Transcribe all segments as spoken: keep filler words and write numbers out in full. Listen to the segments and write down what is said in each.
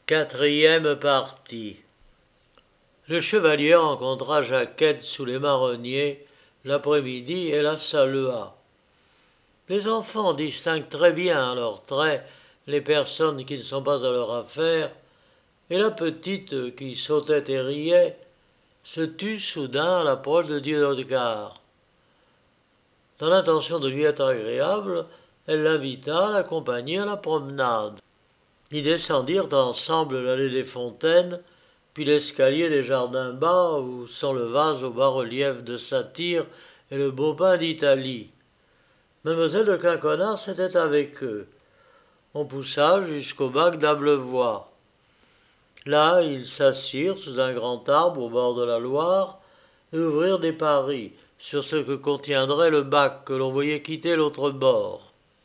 Quatrième partie. Le chevalier rencontra Jacquette sous les marronniers l'après-midi et la salua. Les enfants distinguent très bien à leurs traits les personnes qui ne sont pas à leur affaire, et la petite, qui sautait et riait, se tut soudain à l'approche de Dieudogar. Dans l'intention de lui être agréable, elle l'invita à l'accompagner à la promenade. Ils descendirent ensemble l'allée des fontaines, puis l'escalier des jardins bas où sont le vase au bas-relief de Satyre et le beau pain d'Italie. Mademoiselle de Quinconnas était avec eux. On poussa jusqu'au bac d'Ablevoie. Là, ils s'assirent sous un grand arbre au bord de la Loire et ouvrirent des paris sur ce que contiendrait le bac que l'on voyait quitter l'autre bord.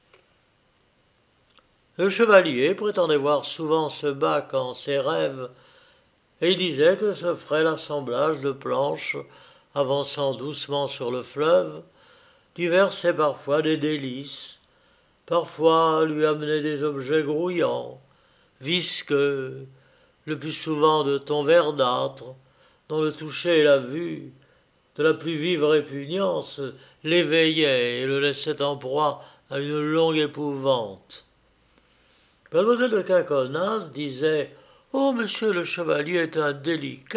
Le chevalier prétendait voir souvent ce bac en ses rêves, et il disait que ce frêle assemblage de planches avançant doucement sur le fleuve lui versait parfois des délices, parfois lui amenait des objets grouillants, visqueux, le plus souvent de ton verdâtre, dont le toucher et la vue, de la plus vive répugnance, l'éveillaient et le laissaient en proie à une longue épouvante. Mademoiselle de Quinconnas disait « Oh, monsieur le chevalier est un délicat !»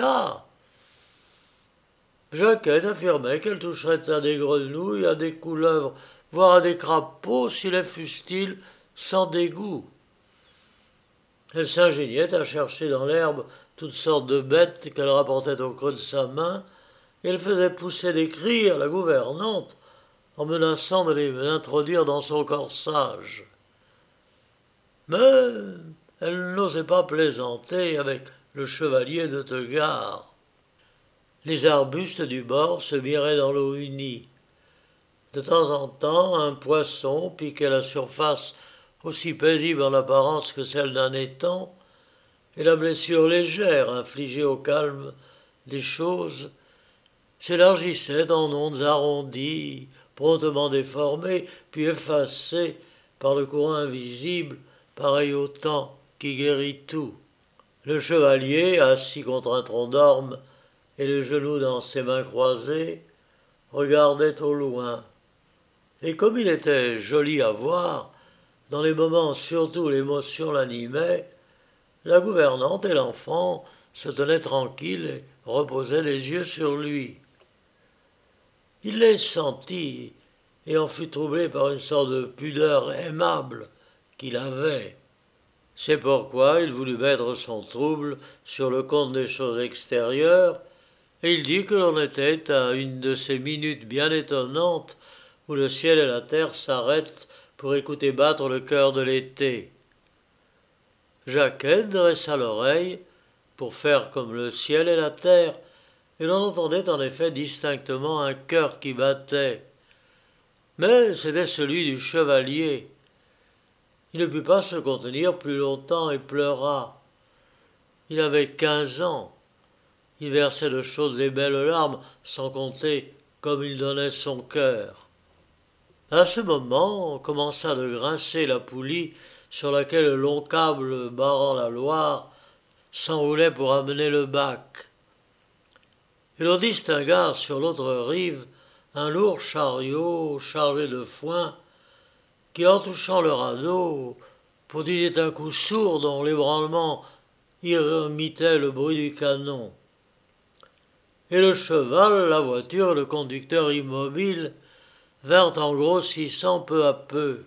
Jacquette affirmait qu'elle toucherait à des grenouilles, à des couleuvres, voire à des crapauds, s'ils les fussent-ils, sans dégoût. Elle s'ingéniait à chercher dans l'herbe toutes sortes de bêtes qu'elle rapportait au creux de sa main, et elle faisait pousser des cris à la gouvernante en menaçant de les introduire dans son corsage. Mais elle n'osait pas plaisanter avec le chevalier de Tegard. Les arbustes du bord se miraient dans l'eau unie. De temps en temps, un poisson piquait la surface aussi paisible en apparence que celle d'un étang, et la blessure légère infligée au calme des choses s'élargissait en ondes arrondies, promptement déformées, puis effacées par le courant invisible, pareil au temps qui guérit tout. Le chevalier, assis contre un tronc d'orme et les genoux dans ses mains croisées, regardait au loin. Et comme il était joli à voir, dans les moments surtout où l'émotion l'animait, la gouvernante et l'enfant se tenaient tranquilles et reposaient les yeux sur lui. Il les sentit et en fut troublé par une sorte de pudeur aimable qu'il avait. C'est pourquoi il voulut mettre son trouble sur le compte des choses extérieures, et il dit que l'on était à une de ces minutes bien étonnantes où le ciel et la terre s'arrêtent pour écouter battre le cœur de l'été. Jacquette dressa l'oreille pour faire comme le ciel et la terre, et l'on entendait en effet distinctement un cœur qui battait. Mais c'était celui du chevalier. Il ne put pas se contenir plus longtemps et pleura. Il avait quinze ans. Il versait de chaudes et belles larmes, sans compter comme il donnait son cœur. À ce moment commença de grincer la poulie sur laquelle le long câble barrant la Loire s'enroulait pour amener le bac. Et l'on distingua sur l'autre rive un lourd chariot chargé de foin qui, en touchant le radeau, produisait un coup sourd dont l'ébranlement imitait le bruit du canon. Et le cheval, la voiture, le conducteur immobile vinrent en grossissant peu à peu.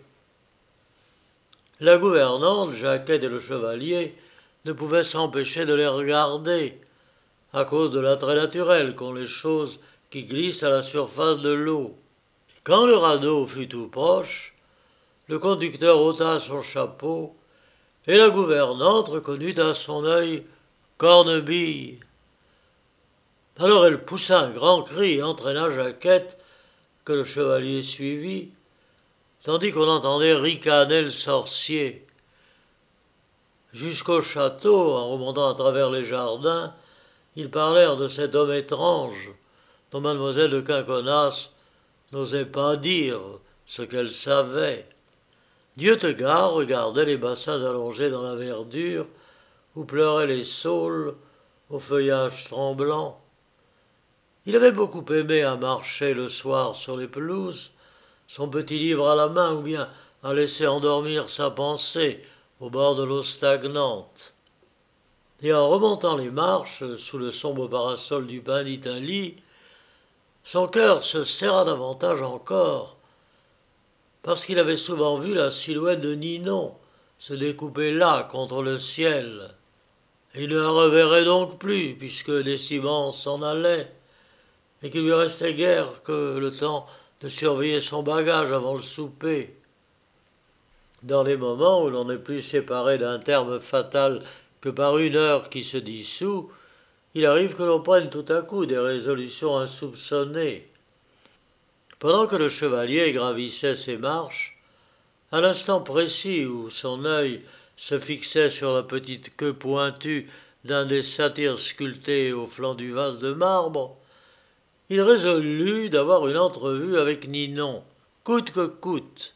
La gouvernante, Jacquette et le chevalier ne pouvaient s'empêcher de les regarder, à cause de l'attrait naturel qu'ont les choses qui glissent à la surface de l'eau. Quand le radeau fut tout proche, le conducteur ôta son chapeau, et la gouvernante reconnut à son œil Cornebille. Alors elle poussa un grand cri et entraîna Jacquette, que le chevalier suivit, tandis qu'on entendait ricaner le sorcier. Jusqu'au château, en remontant à travers les jardins, ils parlèrent de cet homme étrange, dont mademoiselle de Quinconnas n'osait pas dire ce qu'elle savait. Dieutegard regardait les bassins allongés dans la verdure, où pleuraient les saules au feuillage tremblant. Il avait beaucoup aimé à marcher le soir sur les pelouses, son petit livre à la main, ou bien à laisser endormir sa pensée au bord de l'eau stagnante. Et en remontant les marches, sous le sombre parasol du pain d'Italie, son cœur se serra davantage encore, parce qu'il avait souvent vu la silhouette de Ninon se découper là contre le ciel. Il ne la reverrait donc plus, puisque Décimence s'en allait, et qu'il lui restait guère que le temps de surveiller son bagage avant le souper. Dans les moments où l'on n'est plus séparé d'un terme fatal que par une heure qui se dissout, il arrive que l'on prenne tout à coup des résolutions insoupçonnées. Pendant que le chevalier gravissait ses marches, à l'instant précis où son œil se fixait sur la petite queue pointue d'un des satyres sculptés au flanc du vase de marbre, il résolut d'avoir une entrevue avec Ninon, coûte que coûte.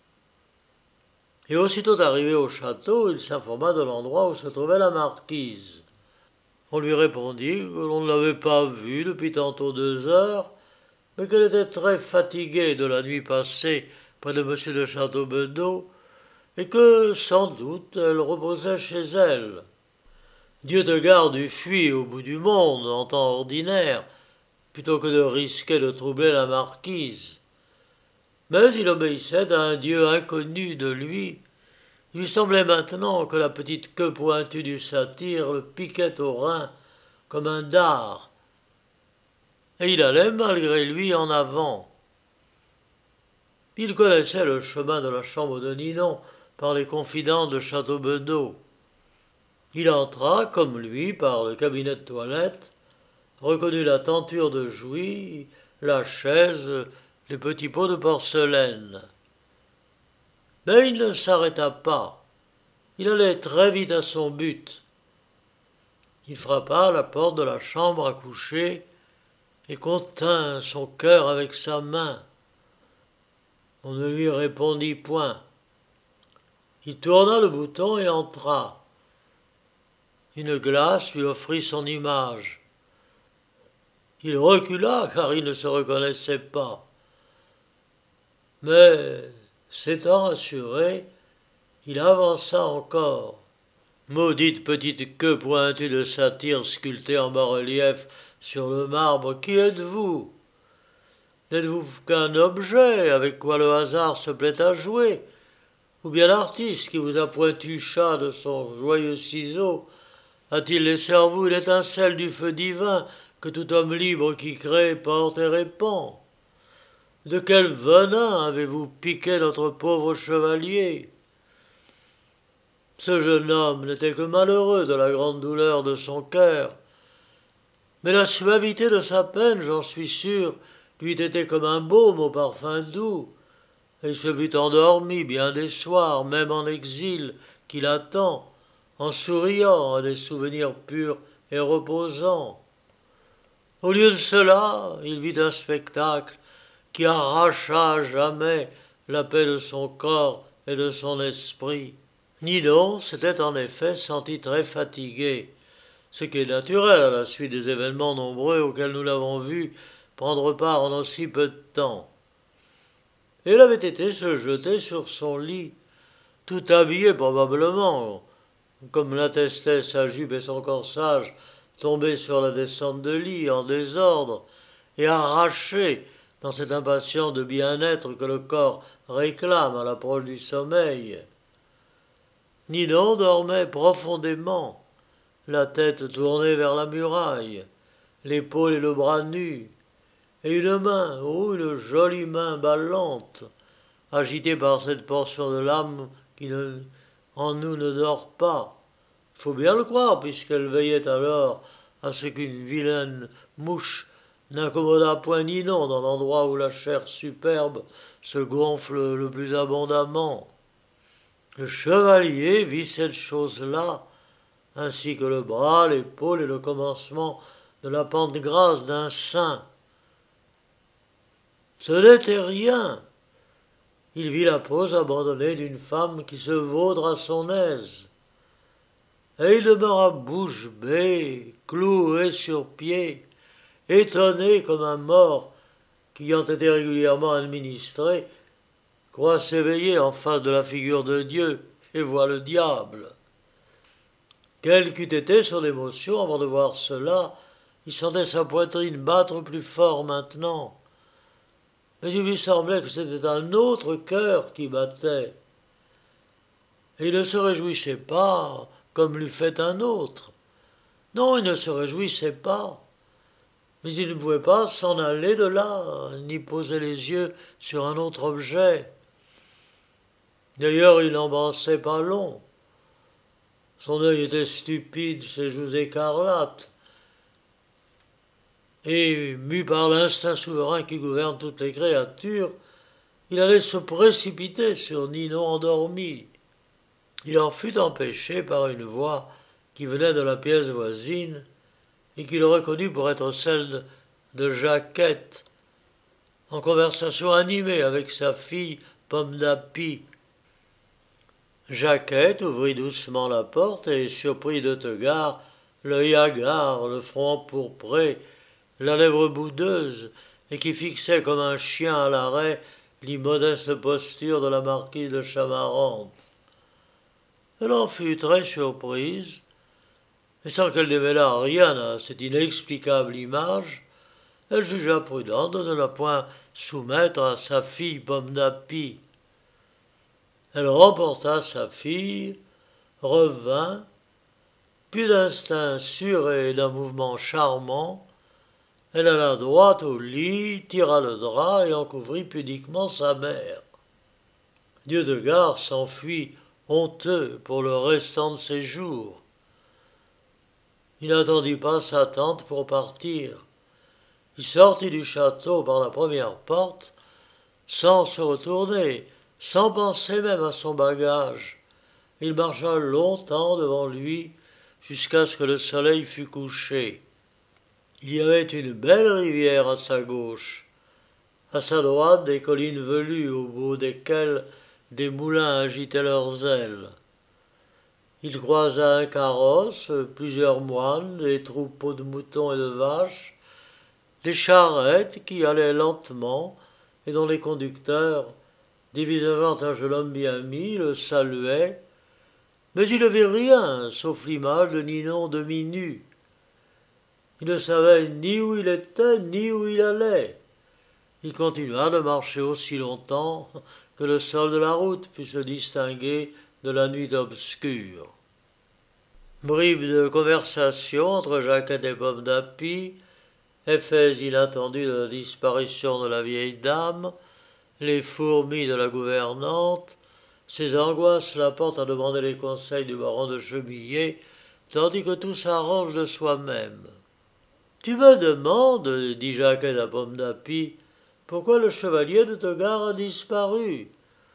Et aussitôt arrivé au château, il s'informa de l'endroit où se trouvait la marquise. On lui répondit que l'on ne l'avait pas vue depuis tantôt deux heures, mais qu'elle était très fatiguée de la nuit passée près de M. de Châteaubedeau, et que, sans doute, elle reposait chez elle. Dieu de garde eût fui au bout du monde en temps ordinaire, plutôt que de risquer de troubler la marquise. Mais il obéissait à un Dieu inconnu de lui. Il lui semblait maintenant que la petite queue pointue du satyre le piquait au rein comme un dard, et il allait malgré lui en avant. Il connaissait le chemin de la chambre de Ninon par les confidences de Châteaubedeau. Il entra, comme lui, par le cabinet de toilette, reconnut la tenture de Jouy, la chaise, les petits pots de porcelaine. Mais il ne s'arrêta pas. Il allait très vite à son but. Il frappa à la porte de la chambre à coucher et contint son cœur avec sa main. On ne lui répondit point. Il tourna le bouton et entra. Une glace lui offrit son image. Il recula car il ne se reconnaissait pas. Mais, s'étant rassuré, il avança encore. Maudite petite queue pointue de satyre sculptée en bas-relief sur le marbre, qui êtes-vous? N'êtes-vous qu'un objet avec quoi le hasard se plaît à jouer? Ou bien l'artiste qui vous a pointu chat de son joyeux ciseau a-t-il laissé en vous l'étincelle du feu divin que tout homme libre qui crée porte et répand? De quel venin avez-vous piqué notre pauvre chevalier? Ce jeune homme n'était que malheureux de la grande douleur de son cœur, mais la suavité de sa peine, j'en suis sûr, lui eût été comme un baume au parfum doux, et il se fut endormi bien des soirs, même en exil, qu'il attend, en souriant à des souvenirs purs et reposants. Au lieu de cela, il vit un spectacle qui arracha à jamais la paix de son corps et de son esprit. Ninon s'était en effet senti très fatiguée, ce qui est naturel à la suite des événements nombreux auxquels nous l'avons vu prendre part en aussi peu de temps. Elle avait été se jeter sur son lit, tout habillée probablement, comme l'attestaient sa jupe et son corsage, tombés sur la descente de lit en désordre, et arrachés dans cette impatience de bien-être que le corps réclame à l'approche du sommeil. Ninon dormait profondément, la tête tournée vers la muraille, l'épaule et le bras nus, et une main, oh, une jolie main ballante, agitée par cette portion de l'âme qui ne, en nous ne dort pas. Il faut bien le croire, puisqu'elle veillait alors à ce qu'une vilaine mouche n'incommodât point Ninon dans l'endroit où la chair superbe se gonfle le plus abondamment. Le chevalier vit cette chose-là, ainsi que le bras, l'épaule et le commencement de la pente grasse d'un sein. Ce n'était rien. Il vit la pose abandonnée d'une femme qui se vaudre à son aise. et il demeura bouche bée, cloué sur pied, étonné comme un mort qui, ayant été régulièrement administré, croit s'éveiller en face de la figure de Dieu et voit le diable. Quelle qu'eût été son émotion avant de voir cela, il sentait sa poitrine battre plus fort maintenant. Mais il lui semblait que c'était un autre cœur qui battait. Et il ne se réjouissait pas comme l'eût fait un autre. Non, il ne se réjouissait pas. Mais il ne pouvait pas s'en aller de là, ni poser les yeux sur un autre objet. D'ailleurs, il n'embrassait pas long. Son œil était stupide, ses joues écarlates. Et, mu par l'instinct souverain qui gouverne toutes les créatures, il allait se précipiter sur Ninon endormi. Il en fut empêché par une voix qui venait de la pièce voisine et qu'il reconnut pour être celle de Jacquette, en conversation animée avec sa fille Pomme d'Api. Jacquette ouvrit doucement la porte et surprit de Tegard, l'œil hagard, le front empourpré, la lèvre boudeuse, et qui fixait comme un chien à l'arrêt l'immodeste posture de la marquise de Chamarante. Elle en fut très surprise, et sans qu'elle démêlât rien à cette inexplicable image, elle jugea prudent de ne la point soumettre à sa fille Pomme d'Api. Elle remporta sa fille, revint, puis d'instinct sûr et d'un mouvement charmant, elle alla droit au lit, tira le drap et en couvrit pudiquement sa mère. Dieudegar s'enfuit honteux pour le restant de ses jours. Il n'attendit pas sa tante pour partir. Il sortit du château par la première porte, sans se retourner, sans penser même à son bagage. Il marcha longtemps devant lui, jusqu'à ce que le soleil fût couché. Il y avait une belle rivière à sa gauche, à sa droite des collines velues au bout desquelles des moulins agitaient leurs ailes. Il croisa un carrosse, plusieurs moines, des troupeaux de moutons et de vaches, des charrettes qui allaient lentement et dont les conducteurs, dévisageant un jeune homme bien mis, le saluaient, mais il ne vit rien, sauf l'image de Ninon demi-nue. Il ne savait ni où il était, ni où il allait. Il continua de marcher aussi longtemps que le sol de la route put se distinguer de la nuit obscure. Bribes de conversation entre Jacquette et Pomme d'Api, effets inattendus de la disparition de la vieille dame, les fourmis de la gouvernante, ses angoisses la portent à demander les conseils du baron de Chemillé, tandis que tout s'arrange de soi-même. « Tu me demandes, dit Jacquette à Pomme d'Api, pourquoi le chevalier de Tegard a disparu.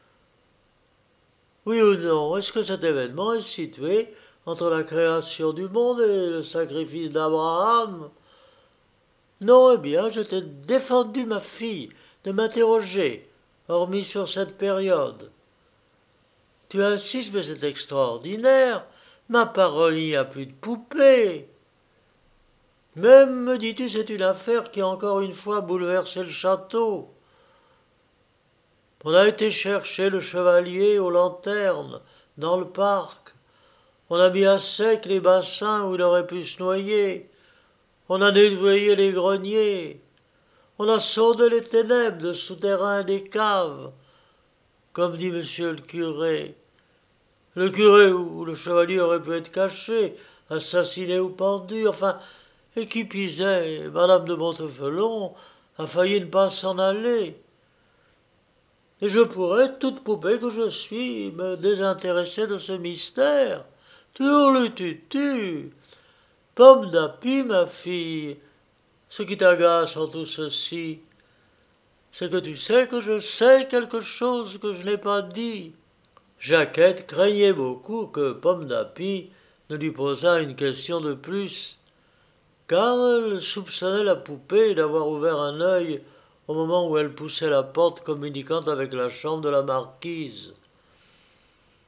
Oui ou non, est-ce que cet événement est situé entre la création du monde et le sacrifice d'Abraham? Non, eh bien, je t'ai défendu, ma fille, de m'interroger, hormis sur cette période. Tu insistes, mais c'est extraordinaire. Ma parole, il n'y a plus de poupée. Même, me dis-tu, c'est une affaire qui a encore une fois bouleversé le château. On a été chercher le chevalier aux lanternes, dans le parc. On a mis à sec les bassins où il aurait pu se noyer. On a nettoyé les greniers. On a sondé les ténèbres de souterrains des caves, comme dit monsieur le curé. Le curé où le chevalier aurait pu être caché, assassiné ou pendu, enfin, et qui pisait, madame de Montefelon a failli ne pas s'en aller. Et je pourrais, toute poupée que je suis, me désintéresser de ce mystère. Turlututu, Pomme d'Api, ma fille, ce qui t'agace en tout ceci, c'est que tu sais que je sais quelque chose que je n'ai pas dit. Jacquette craignait beaucoup que Pomme d'Api ne lui posât une question de plus, car elle soupçonnait la poupée d'avoir ouvert un œil au moment où elle poussait la porte communiquant avec la chambre de la marquise.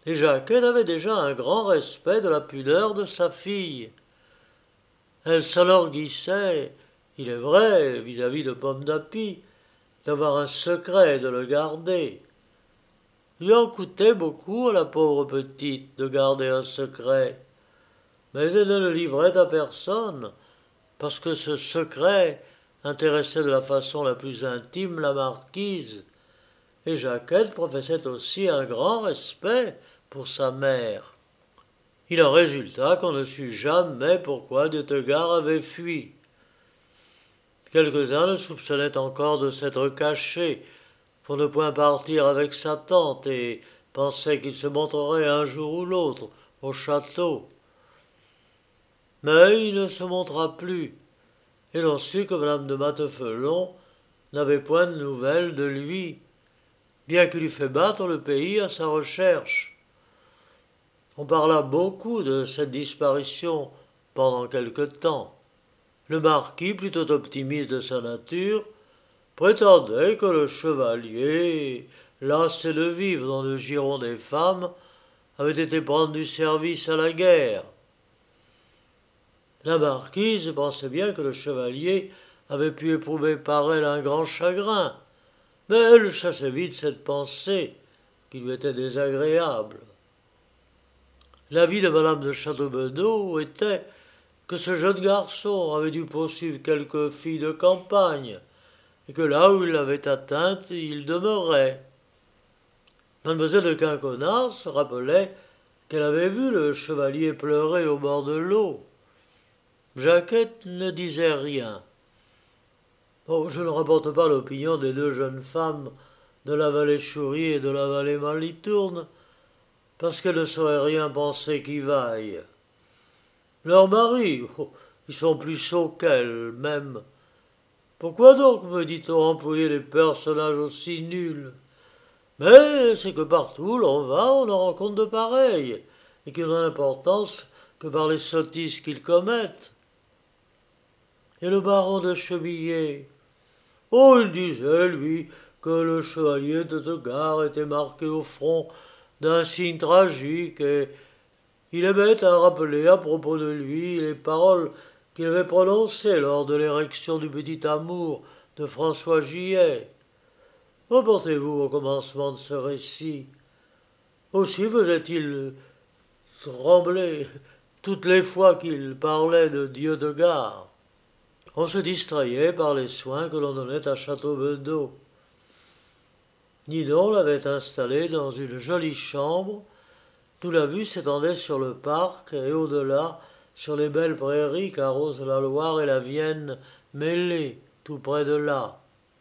et Jacquette avait déjà un grand respect de la pudeur de sa fille. Elle s'enorgueillissait, il est vrai, vis-à-vis de Pomme d'Api, d'avoir un secret et de le garder. Il lui en coûtait beaucoup à la pauvre petite de garder un secret, mais elle ne le livrait à personne, parce que ce secret intéressait de la façon la plus intime la marquise, et Jacquette professait aussi un grand respect pour sa mère. Il en résulta qu'on ne sut jamais pourquoi Dieutegar avait fui. Quelques-uns le soupçonnaient encore de s'être caché pour ne point partir avec sa tante et pensaient qu'il se montrerait un jour ou l'autre au château. Mais il ne se montra plus, et l'on sut que madame de Matefelon n'avait point de nouvelles de lui, bien qu'il eût fait battre le pays à sa recherche. On parla beaucoup de cette disparition pendant quelque temps. Le marquis, plutôt optimiste de sa nature, prétendait que le chevalier, lassé de vivre dans le giron des femmes, avait été prendre du service à la guerre. La marquise pensait bien que le chevalier avait pu éprouver par elle un grand chagrin, mais elle chassait vite cette pensée qui lui était désagréable. L'avis de madame de Châteaubedeau était que ce jeune garçon avait dû poursuivre quelque fille de campagne, et que là où il l'avait atteinte, il demeurait. Mademoiselle de Quinconnas se rappelait qu'elle avait vu le chevalier pleurer au bord de l'eau. Jacquette ne disait rien. Oh, je ne rapporte pas l'opinion des deux jeunes femmes de la vallée Choury et de la vallée Malitourne, parce qu'elles ne sauraient rien penser qui vaille. Leurs maris, oh, ils sont plus sots qu'elles, même. Pourquoi donc, me dit-on, employer des personnages aussi nuls? Mais c'est que partout où l'on va, on en rencontre de pareils, et qui n'ont d'importance que par les sottises qu'ils commettent. Et le baron de Chemillé? Oh, il disait, lui, que le chevalier de Degar était marqué au front d'un signe tragique, et il aimait à rappeler à propos de lui les paroles qu'il avait prononcées lors de l'érection du petit amour de François Gillet. Reportez-vous au commencement de ce récit. Aussi faisait-il trembler toutes les fois qu'il parlait de Dieudegar. On se distrayait par les soins que l'on donnait à Châteaubedeau. Ninon l'avait installé dans une jolie chambre, d'où la vue s'étendait sur le parc et au-delà sur les belles prairies qu'arrosent la Loire et la Vienne mêlées tout près de là.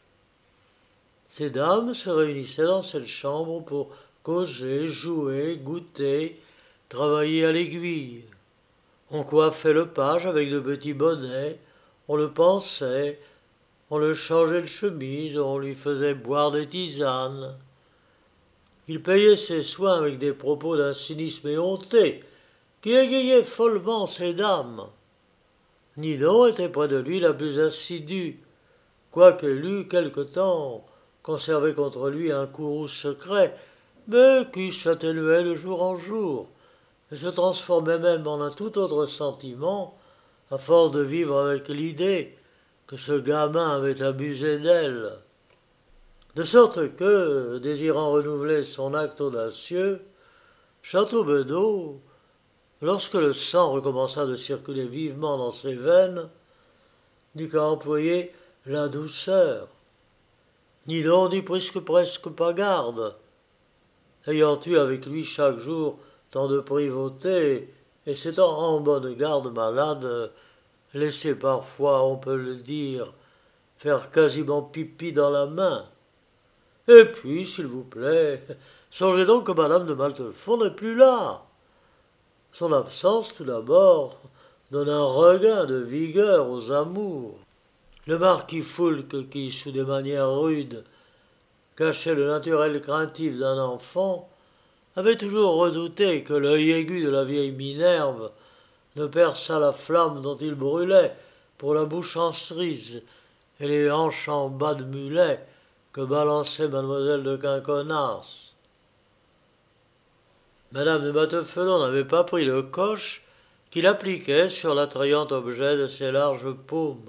Ces dames se réunissaient dans cette chambre pour causer, jouer, goûter, travailler à l'aiguille. On coiffait le page avec de petits bonnets, on le pansait, on le changeait de chemise, on lui faisait boire des tisanes. Il payait ses soins avec des propos d'un cynisme éhonté, qui égayait follement ces dames. Ninon était près de lui la plus assidue, quoiqu'elle eût quelque temps conservé contre lui un courroux secret, mais qui s'atténuait de jour en jour, et se transformait même en un tout autre sentiment, à force de vivre avec l'idée que ce gamin avait abusé d'elle. De sorte que, désirant renouveler son acte audacieux, Châteaubedeau, lorsque le sang recommença de circuler vivement dans ses veines, n'eut qu'à employer la douceur. Ninon n'y prit presque pas garde, ayant eu avec lui chaque jour tant de privautés, et s'étant en bonne garde malade, laissé parfois, on peut le dire, faire quasiment pipi dans la main. Et puis, s'il vous plaît, songez donc que madame de Maltefond n'est plus là. Son absence, tout d'abord, donne un regain de vigueur aux amours. Le marquis Foulques, qui, sous des manières rudes, cachait le naturel craintif d'un enfant, avait toujours redouté que l'œil aigu de la vieille Minerve ne perçât la flamme dont il brûlait pour la bouche en cerise et les hanches en bas de mulet que balançait mademoiselle de Quinconnas. Madame de Matteffelon n'avait pas pris le coche qu'il appliquait sur l'attrayant objet de ses larges paumes.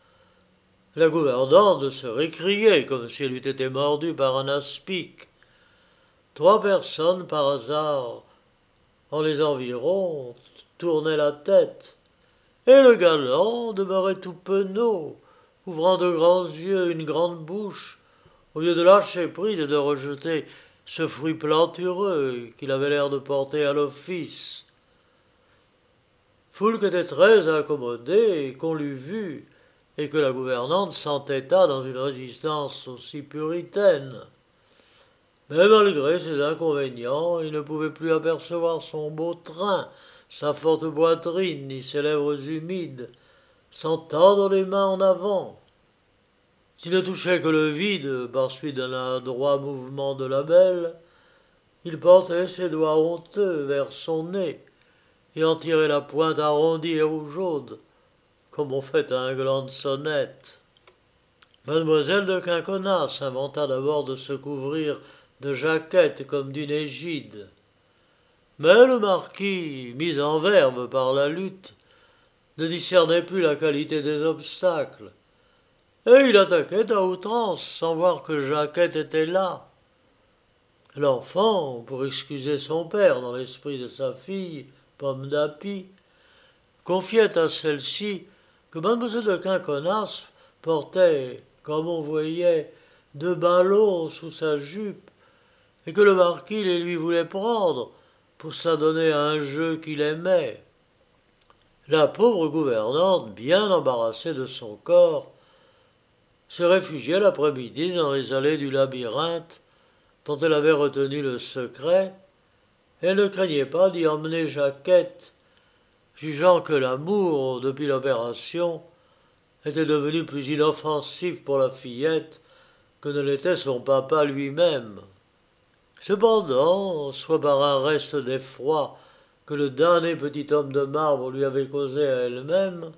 La gouvernante se récriait comme si elle eût été mordue par un aspic. Trois personnes, par hasard, en les environs, tournaient la tête, et le galant demeurait tout penaud, ouvrant de grands yeux, une grande bouche, au lieu de lâcher prise et de rejeter ce fruit plantureux qu'il avait l'air de porter à l'office. Foulques était très incommodé qu'on l'eût vu, et que la gouvernante s'entêta dans une résistance aussi puritaine. Mais malgré ses inconvénients, il ne pouvait plus apercevoir son beau train, sa forte poitrine, ni ses lèvres humides, sans tendre les mains en avant. S'il ne touchait que le vide par suite d'un adroit mouvement de la belle, il portait ses doigts honteux vers son nez et en tirait la pointe arrondie et rougeaude, comme on fait à un gland de sonnette. Mademoiselle de Quinconnas s'inventa d'abord de se couvrir de jaquettes comme d'une égide. Mais le marquis, mis en verve par la lutte, ne discernait plus la qualité des obstacles, et il attaquait à outrance sans voir que Jaquette était là. L'enfant, pour excuser son père dans l'esprit de sa fille, Pomme d'Api, confiait à celle-ci que mademoiselle de Quinconnas portait, comme on voyait, deux ballons sous sa jupe, et que le marquis les lui voulait prendre pour s'adonner à un jeu qu'il aimait. La pauvre gouvernante, bien embarrassée de son corps, se réfugiait l'après-midi dans les allées du labyrinthe dont elle avait retenu le secret, et elle ne craignait pas d'y emmener Jaquette, jugeant que l'amour, depuis l'opération, était devenu plus inoffensif pour la fillette que ne l'était son papa lui-même. Cependant, soit par un reste d'effroi que le damné petit homme de marbre lui avait causé à elle-même,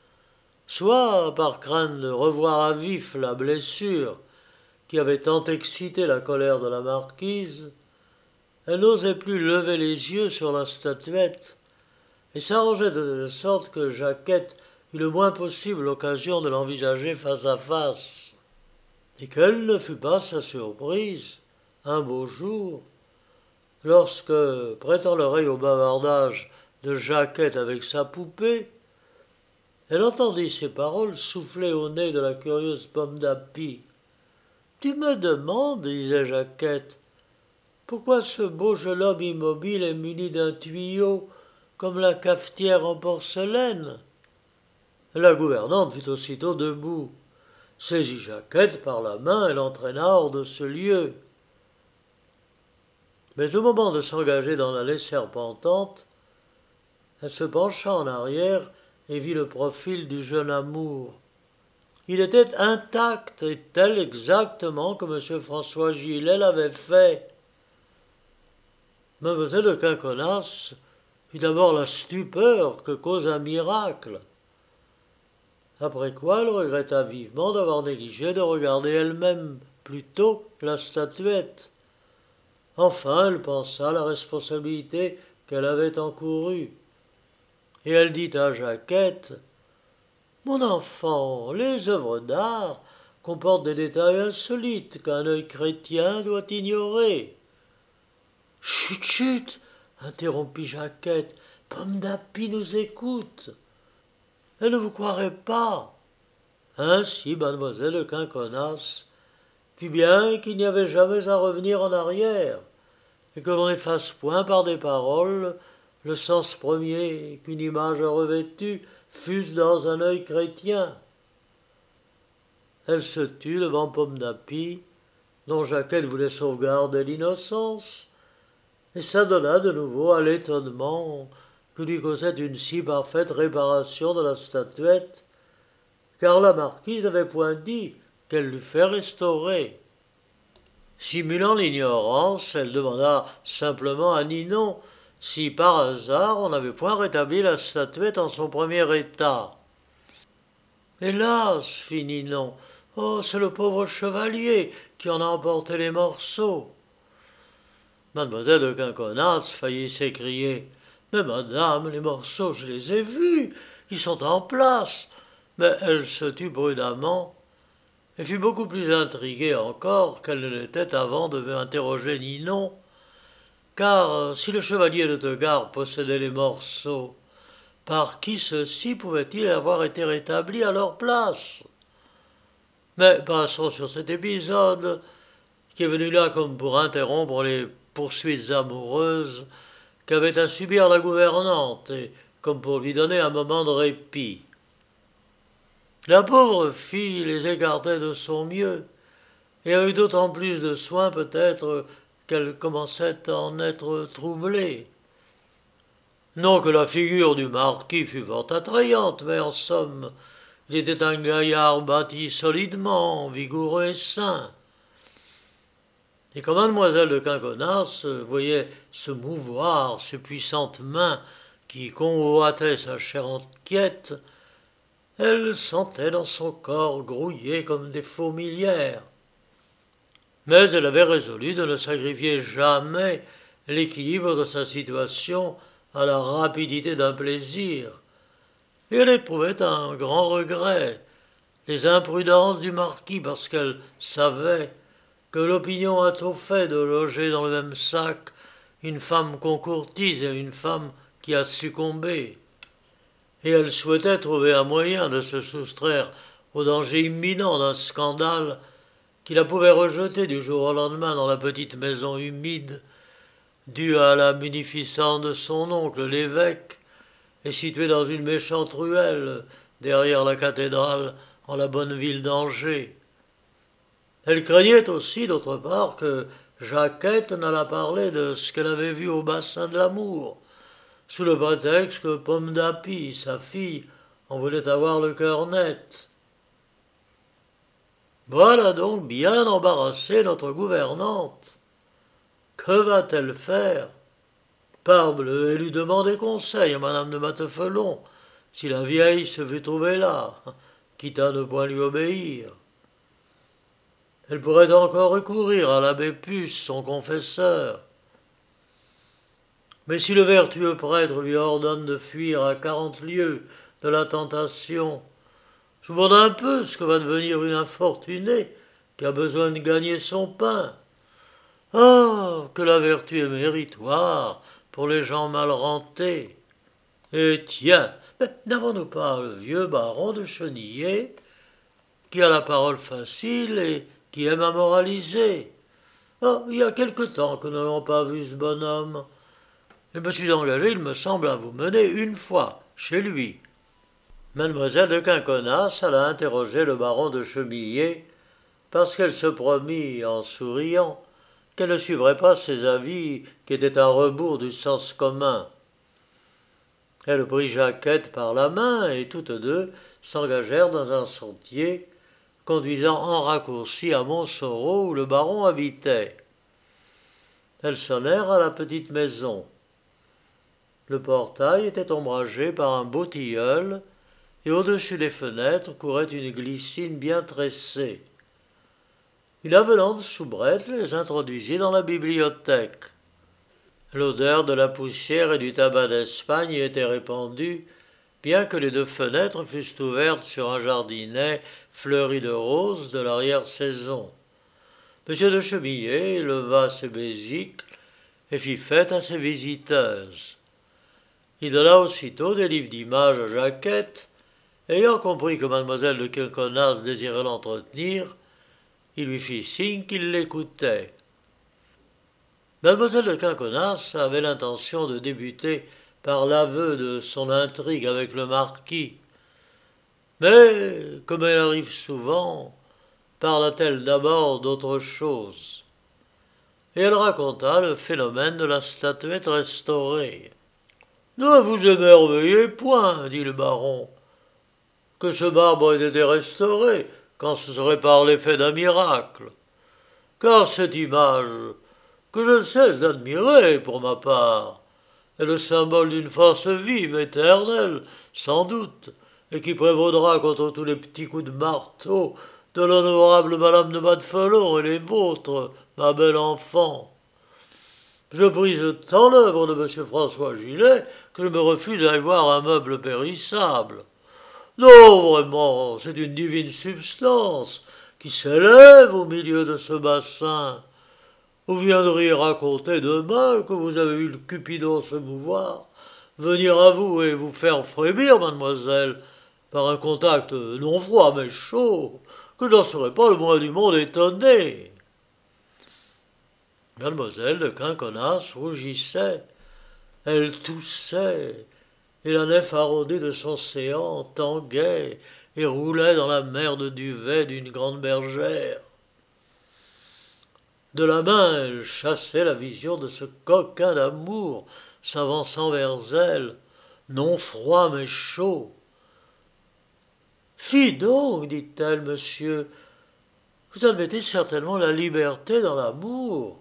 soit par crainte de revoir à vif la blessure qui avait tant excité la colère de la marquise, elle n'osait plus lever les yeux sur la statuette et s'arrangeait de telle sorte que Jaquette eut le moins possible l'occasion de l'envisager face à face. Et quelle ne fut pas sa surprise, un beau jour, lorsque, prêtant l'oreille au bavardage de Jaquette avec sa poupée, elle entendit ces paroles souffler au nez de la curieuse Pomme d'Api. « Tu me demandes, disait Jaquette, pourquoi ce beau jeune homme immobile est muni d'un tuyau comme la cafetière en porcelaine ?» La gouvernante fut aussitôt debout, saisit Jaquette par la main et l'entraîna hors de ce lieu. Mais au moment de s'engager dans l'allée serpentante, elle se pencha en arrière et vit le profil du jeune amour. Il était intact et tel exactement que M. François Gillet l'avait fait. Mademoiselle de Quinconnas eut d'abord la stupeur que cause un miracle, après quoi elle regretta vivement d'avoir négligé de regarder elle-même plutôt la statuette. Enfin, elle pensa à la responsabilité qu'elle avait encourue, et elle dit à Jaquette : « Mon enfant, les œuvres d'art comportent des détails insolites qu'un œil chrétien doit ignorer. » « Chut, chut !» interrompit Jaquette. « Pomme d'Api nous écoute. Elle ne vous croirait pas. » Ainsi mademoiselle de Quinconnas vit bien qu'il n'y avait jamais à revenir en arrière, et que l'on n'efface point par des paroles le sens premier qu'une image revêtue fût dans un œil chrétien. Elle se tut devant Pomme d'Api, dont Jaquette voulait sauvegarder l'innocence, et s'adonna de nouveau à l'étonnement que lui causait une si parfaite réparation de la statuette, car la marquise n'avait point dit qu'elle l'eût fait restaurer. Simulant l'ignorance, elle demanda simplement à Ninon si par hasard on n'avait point rétabli la statuette en son premier état. « Hélas, fit Ninon, oh, c'est le pauvre chevalier qui en a emporté les morceaux. » Mademoiselle de Quinconnas faillit s'écrier « Mais madame, les morceaux, je les ai vus, ils sont en place !» Mais elle se tut prudemment et fut beaucoup plus intriguée encore qu'elle ne l'était avant de interroger Ninon, car si le chevalier de Tegard possédait les morceaux, par qui ceux-ci pouvaient-ils avoir été rétablis à leur place? Mais passons sur cet épisode, qui est venu là comme pour interrompre les poursuites amoureuses qu'avait à subir la gouvernante, et comme pour lui donner un moment de répit. La pauvre fille les écartait de son mieux, et a eu d'autant plus de soin peut-être qu'elle commençait à en être troublée. Non que la figure du marquis fût fort attrayante, mais en somme, il était un gaillard bâti solidement, vigoureux et sain. Et quand mademoiselle de Quinconnas voyait se mouvoir ces puissantes mains qui convoitaient sa chair inquiète, elle sentait dans son corps grouiller comme des fourmilières. Mais elle avait résolu de ne sacrifier jamais l'équilibre de sa situation à la rapidité d'un plaisir, et elle éprouvait un grand regret des imprudences du marquis parce qu'elle savait que l'opinion a tôt fait de loger dans le même sac une femme qu'on courtise et une femme qui a succombé. Et elle souhaitait trouver un moyen de se soustraire au danger imminent d'un scandale qui la pouvait rejeter du jour au lendemain dans la petite maison humide, due à la munificence de son oncle l'évêque, et située dans une méchante ruelle derrière la cathédrale en la bonne ville d'Angers. Elle craignait aussi, d'autre part, que Jacquette n'allât parler de ce qu'elle avait vu au bassin de l'Amour, sous le prétexte que Pomme d'Api, sa fille, en voulait avoir le cœur net. Voilà donc bien embarrassée notre gouvernante. Que va-t-elle faire? Parbleu, elle eût demandé conseil à madame de Matefelon, si la vieille se fût trouvée là, quitte à ne point lui obéir. Elle pourrait encore recourir à l'abbé Puce, son confesseur. Mais si le vertueux prêtre lui ordonne de fuir à quarante lieues de la tentation, je vous demande un peu ce que va devenir une infortunée qui a besoin de gagner son pain. Ah, que la vertu est méritoire pour les gens mal rentés. Et tiens, n'avons-nous pas le vieux baron de Chenillet, qui a la parole facile et qui aime à moraliser? Oh, il y a quelque temps que nous n'avons pas vu ce bonhomme. Je me suis engagé, il me semble, à vous mener une fois chez lui. Mademoiselle de Quinconnas alla interroger le baron de Chemillé, parce qu'elle se promit, en souriant, qu'elle ne suivrait pas ses avis qui étaient à rebours du sens commun. Elle prit Jacquette par la main, et toutes deux s'engagèrent dans un sentier conduisant en raccourci à Montsoreau, où le baron habitait. Elles sonnèrent à la petite maison. Le portail était ombragé par un beau tilleul, et au-dessus des fenêtres courait une glycine bien tressée. Une avenante soubrette les introduisit dans la bibliothèque. L'odeur de la poussière et du tabac d'Espagne y était répandue, bien que les deux fenêtres fussent ouvertes sur un jardinet fleuri de roses de l'arrière-saison. Monsieur de Chemillé leva ses besicles et fit fête à ses visiteuses. Il donna aussitôt des livres d'images à Jacquette. Ayant compris que mademoiselle de Quinconnas désirait l'entretenir, il lui fit signe qu'il l'écoutait. Mademoiselle de Quinconnas avait l'intention de débuter par l'aveu de son intrigue avec le marquis. Mais, comme elle arrive souvent, parla-t-elle d'abord d'autre chose. Et elle raconta le phénomène de la statuette restaurée. « Ne vous émerveillez point, dit le baron, que ce marbre ait été restauré, quand ce serait par l'effet d'un miracle. Car cette image, que je ne cesse d'admirer pour ma part, est le symbole d'une force vive, éternelle, sans doute, et qui prévaudra contre tous les petits coups de marteau de l'honorable madame de Matefelon et les vôtres, ma belle enfant. Je brise tant l'œuvre de M. François Gillet que je me refuse à y voir un meuble périssable. Non, vraiment, c'est une divine substance qui s'élève au milieu de ce bassin. Vous viendriez raconter demain que vous avez vu le Cupidon se mouvoir, venir à vous et vous faire frémir, mademoiselle, par un contact non froid mais chaud, que je n'en serais pas le moins du monde étonné. Mademoiselle de Quinconnas rougissait, elle toussait, et la nef arrondie de son séant tanguait et roulait dans la mer de duvet d'une grande bergère. De la main, elle chassait la vision de ce coquin d'amour s'avançant vers elle, non froid mais chaud. Fi donc, dit-elle, monsieur, vous admettez certainement la liberté dans l'amour.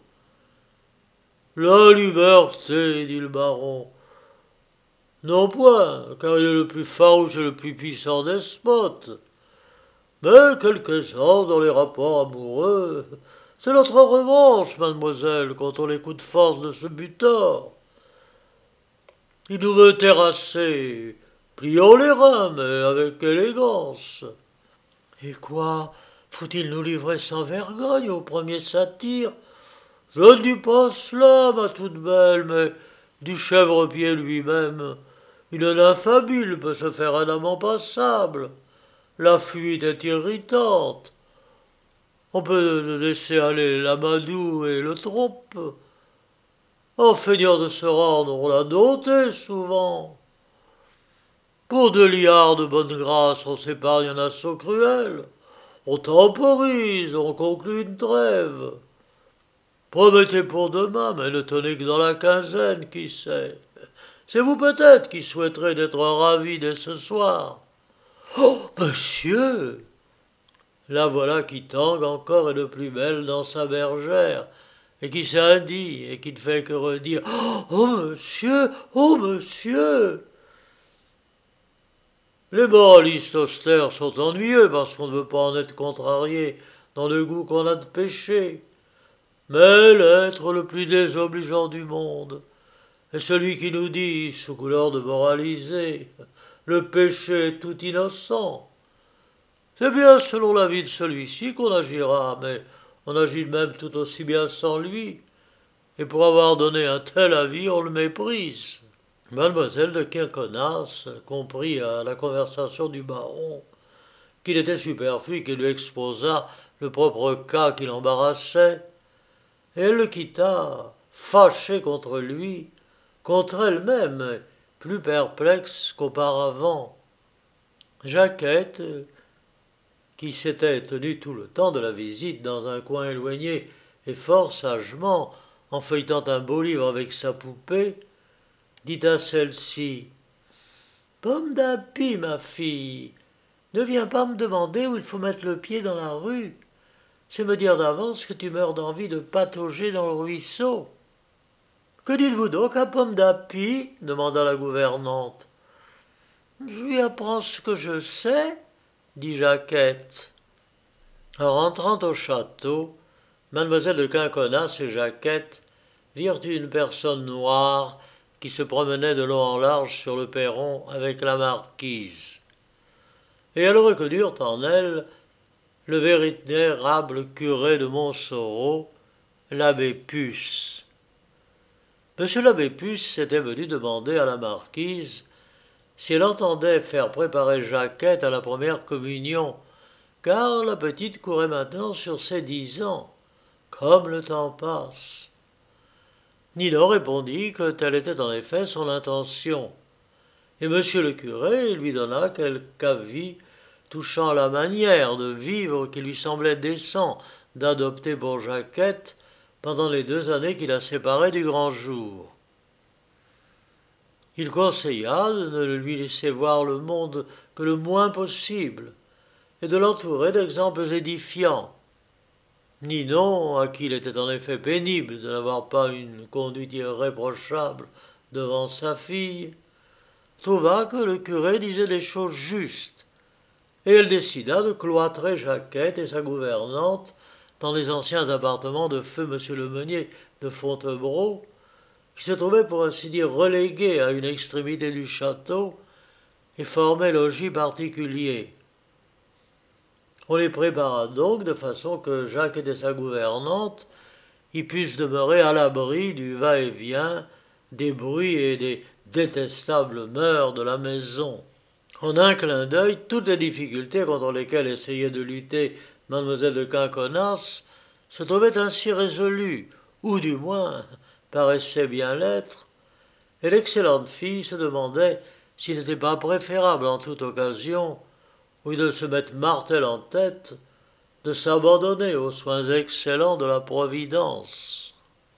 La liberté, dit le baron. Non point, car il est le plus farouche et le plus puissant despote. Mais quelques-uns dans les rapports amoureux, c'est notre revanche, mademoiselle, contre les coups de force de ce butor. Il nous veut terrasser, pliant les reins, mais avec élégance. Et quoi, faut-il nous livrer sans vergogne au premier satire? Je ne dis pas cela, ma toute belle, mais du chèvre-pied lui-même, une nymphe habile peut se faire un amant passable. La fuite est irritante. On peut laisser aller l'amadou et le trompe. En feignant de se rendre, on l'a dompté souvent. Pour deux liards de bonne grâce, on s'épargne un assaut cruel. On temporise, on conclut une trêve. Promettez pour demain, mais ne tenez que dans la quinzaine, qui sait. C'est vous peut-être qui souhaiterez d'être ravi dès ce soir. Oh, monsieur! La voilà qui tangue encore et de plus belle dans sa bergère, et qui s'indie, et qui ne fait que redire « Oh, monsieur! Oh, monsieur !» Les moralistes austères sont ennuyeux parce qu'on ne veut pas en être contrarié dans le goût qu'on a de péché. Mais l'être le plus désobligeant du monde est celui qui nous dit, sous couleur de moraliser, le péché est tout innocent. C'est bien selon l'avis de celui-ci qu'on agira, mais on agit même tout aussi bien sans lui, et pour avoir donné un tel avis, on le méprise. Mademoiselle de Quinconnas comprit à la conversation du baron qu'il était superflu qu'il lui exposât le propre cas qui l'embarrassait, et elle le quitta, fâchée contre lui, contre elle-même, plus perplexe qu'auparavant. Jacquette, qui s'était tenue tout le temps de la visite dans un coin éloigné et fort sagement, en feuilletant un beau livre avec sa poupée, dit à celle-ci « Pomme d'Api, ma fille, ne viens pas me demander où il faut mettre le pied dans la rue. C'est me dire d'avance que tu meurs d'envie de patauger dans le ruisseau. »« Que dites-vous donc à Pomme d'Api » demanda la gouvernante. « Je lui apprends ce que je sais, » dit Jacquette. En rentrant au château, mademoiselle de Quinconnas et Jacquette virent une personne noire qui se promenait de long en large sur le perron avec la marquise. Et elles reconnurent en elle le vénérable curé de Montsoreau, l'abbé Puce. Monsieur l'abbé Puce était venu demander à la marquise si elle entendait faire préparer Jacquette à la première communion, car la petite courait maintenant sur ses dix ans, comme le temps passe. Ninon répondit que telle était en effet son intention, et monsieur le curé lui donna quelques avis touchant la manière de vivre qui lui semblait décent d'adopter pour Jacquette pendant les deux années qui la séparaient du grand jour. Il conseilla de ne lui laisser voir le monde que le moins possible, et de l'entourer d'exemples édifiants. Ninon, à qui il était en effet pénible de n'avoir pas une conduite irréprochable devant sa fille, trouva que le curé disait des choses justes, et elle décida de cloîtrer Jacquette et sa gouvernante dans les anciens appartements de feu monsieur le meunier de Fontevraud, qui se trouvait pour ainsi dire relégué à une extrémité du château et formait logis particulier. On les prépara donc de façon que Jacques et sa gouvernante y puissent demeurer à l'abri du va-et-vient, des bruits et des détestables mœurs de la maison. En un clin d'œil, toutes les difficultés contre lesquelles essayait de lutter mademoiselle de Quinconnas se trouvaient ainsi résolues, ou du moins paraissaient bien l'être, et l'excellente fille se demandait s'il n'était pas préférable en toute occasion, au lieu de se mettre martel en tête, de s'abandonner aux soins excellents de la Providence.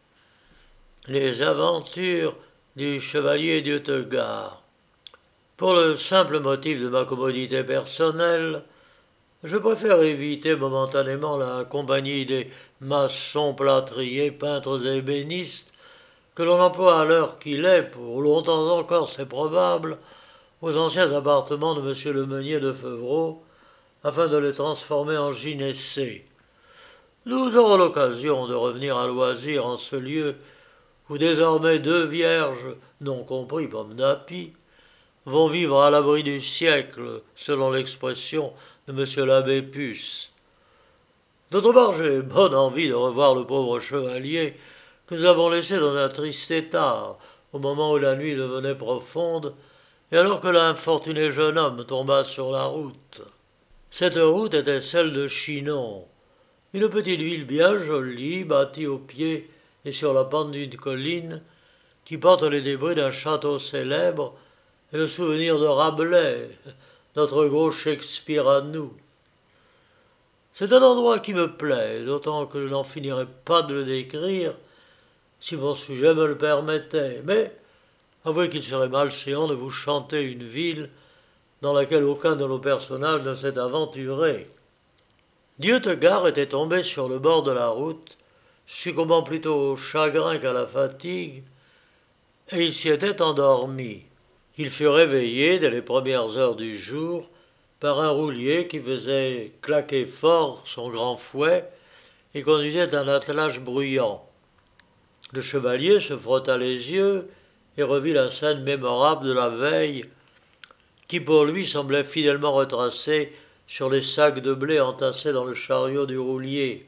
Les aventures du chevalier Dieutegar. Pour le simple motif de ma commodité personnelle, je préfère éviter momentanément la compagnie des maçons, plâtriers, peintres et ébénistes que l'on emploie à l'heure qu'il est, pour longtemps encore c'est probable, aux anciens appartements de monsieur le meunier de Feuvreau, afin de les transformer en gynécées. Nous aurons l'occasion de revenir à loisir en ce lieu où désormais deux vierges, non compris Pomme d'Api, vont vivre à l'abri du siècle, selon l'expression de monsieur l'abbé Puce. D'autre part, j'ai bonne envie de revoir le pauvre chevalier que nous avons laissé dans un triste état, au moment où la nuit devenait profonde, et alors que l'infortuné jeune homme tomba sur la route. Cette route était celle de Chinon, une petite ville bien jolie, bâtie au pied et sur la pente d'une colline, qui porte les débris d'un château célèbre et le souvenir de Rabelais, notre gros Shakespeare à nous. C'est un endroit qui me plaît, d'autant que je n'en finirai pas de le décrire, si mon sujet me le permettait, mais avouez qu'il serait malséant de vous chanter une ville dans laquelle aucun de nos personnages ne s'est aventuré. Dieutegar était tombé sur le bord de la route, succombant plutôt au chagrin qu'à la fatigue, et il s'y était endormi. Il fut réveillé dès les premières heures du jour par un roulier qui faisait claquer fort son grand fouet et conduisait un attelage bruyant. Le chevalier se frotta les yeux et revit la scène mémorable de la veille, qui pour lui semblait fidèlement retracée sur les sacs de blé entassés dans le chariot du roulier.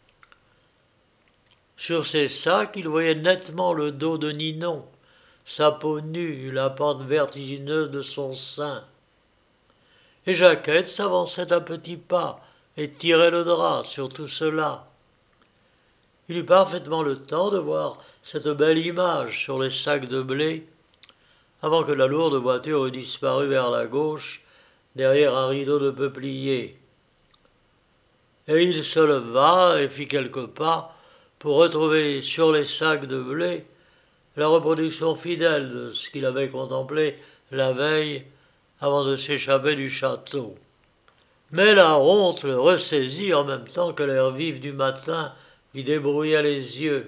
Sur ces sacs, il voyait nettement le dos de Ninon, sa peau nue, la pente vertigineuse de son sein. Et Jacquette s'avançait à petits pas et tirait le drap sur tout cela. Il eut parfaitement le temps de voir cette belle image sur les sacs de blé, avant que la lourde voiture eût disparu vers la gauche, derrière un rideau de peupliers. Et il se leva et fit quelques pas pour retrouver sur les sacs de blé la reproduction fidèle de ce qu'il avait contemplé la veille avant de s'échapper du château. Mais la honte le ressaisit en même temps que l'air vif du matin lui débrouilla les yeux.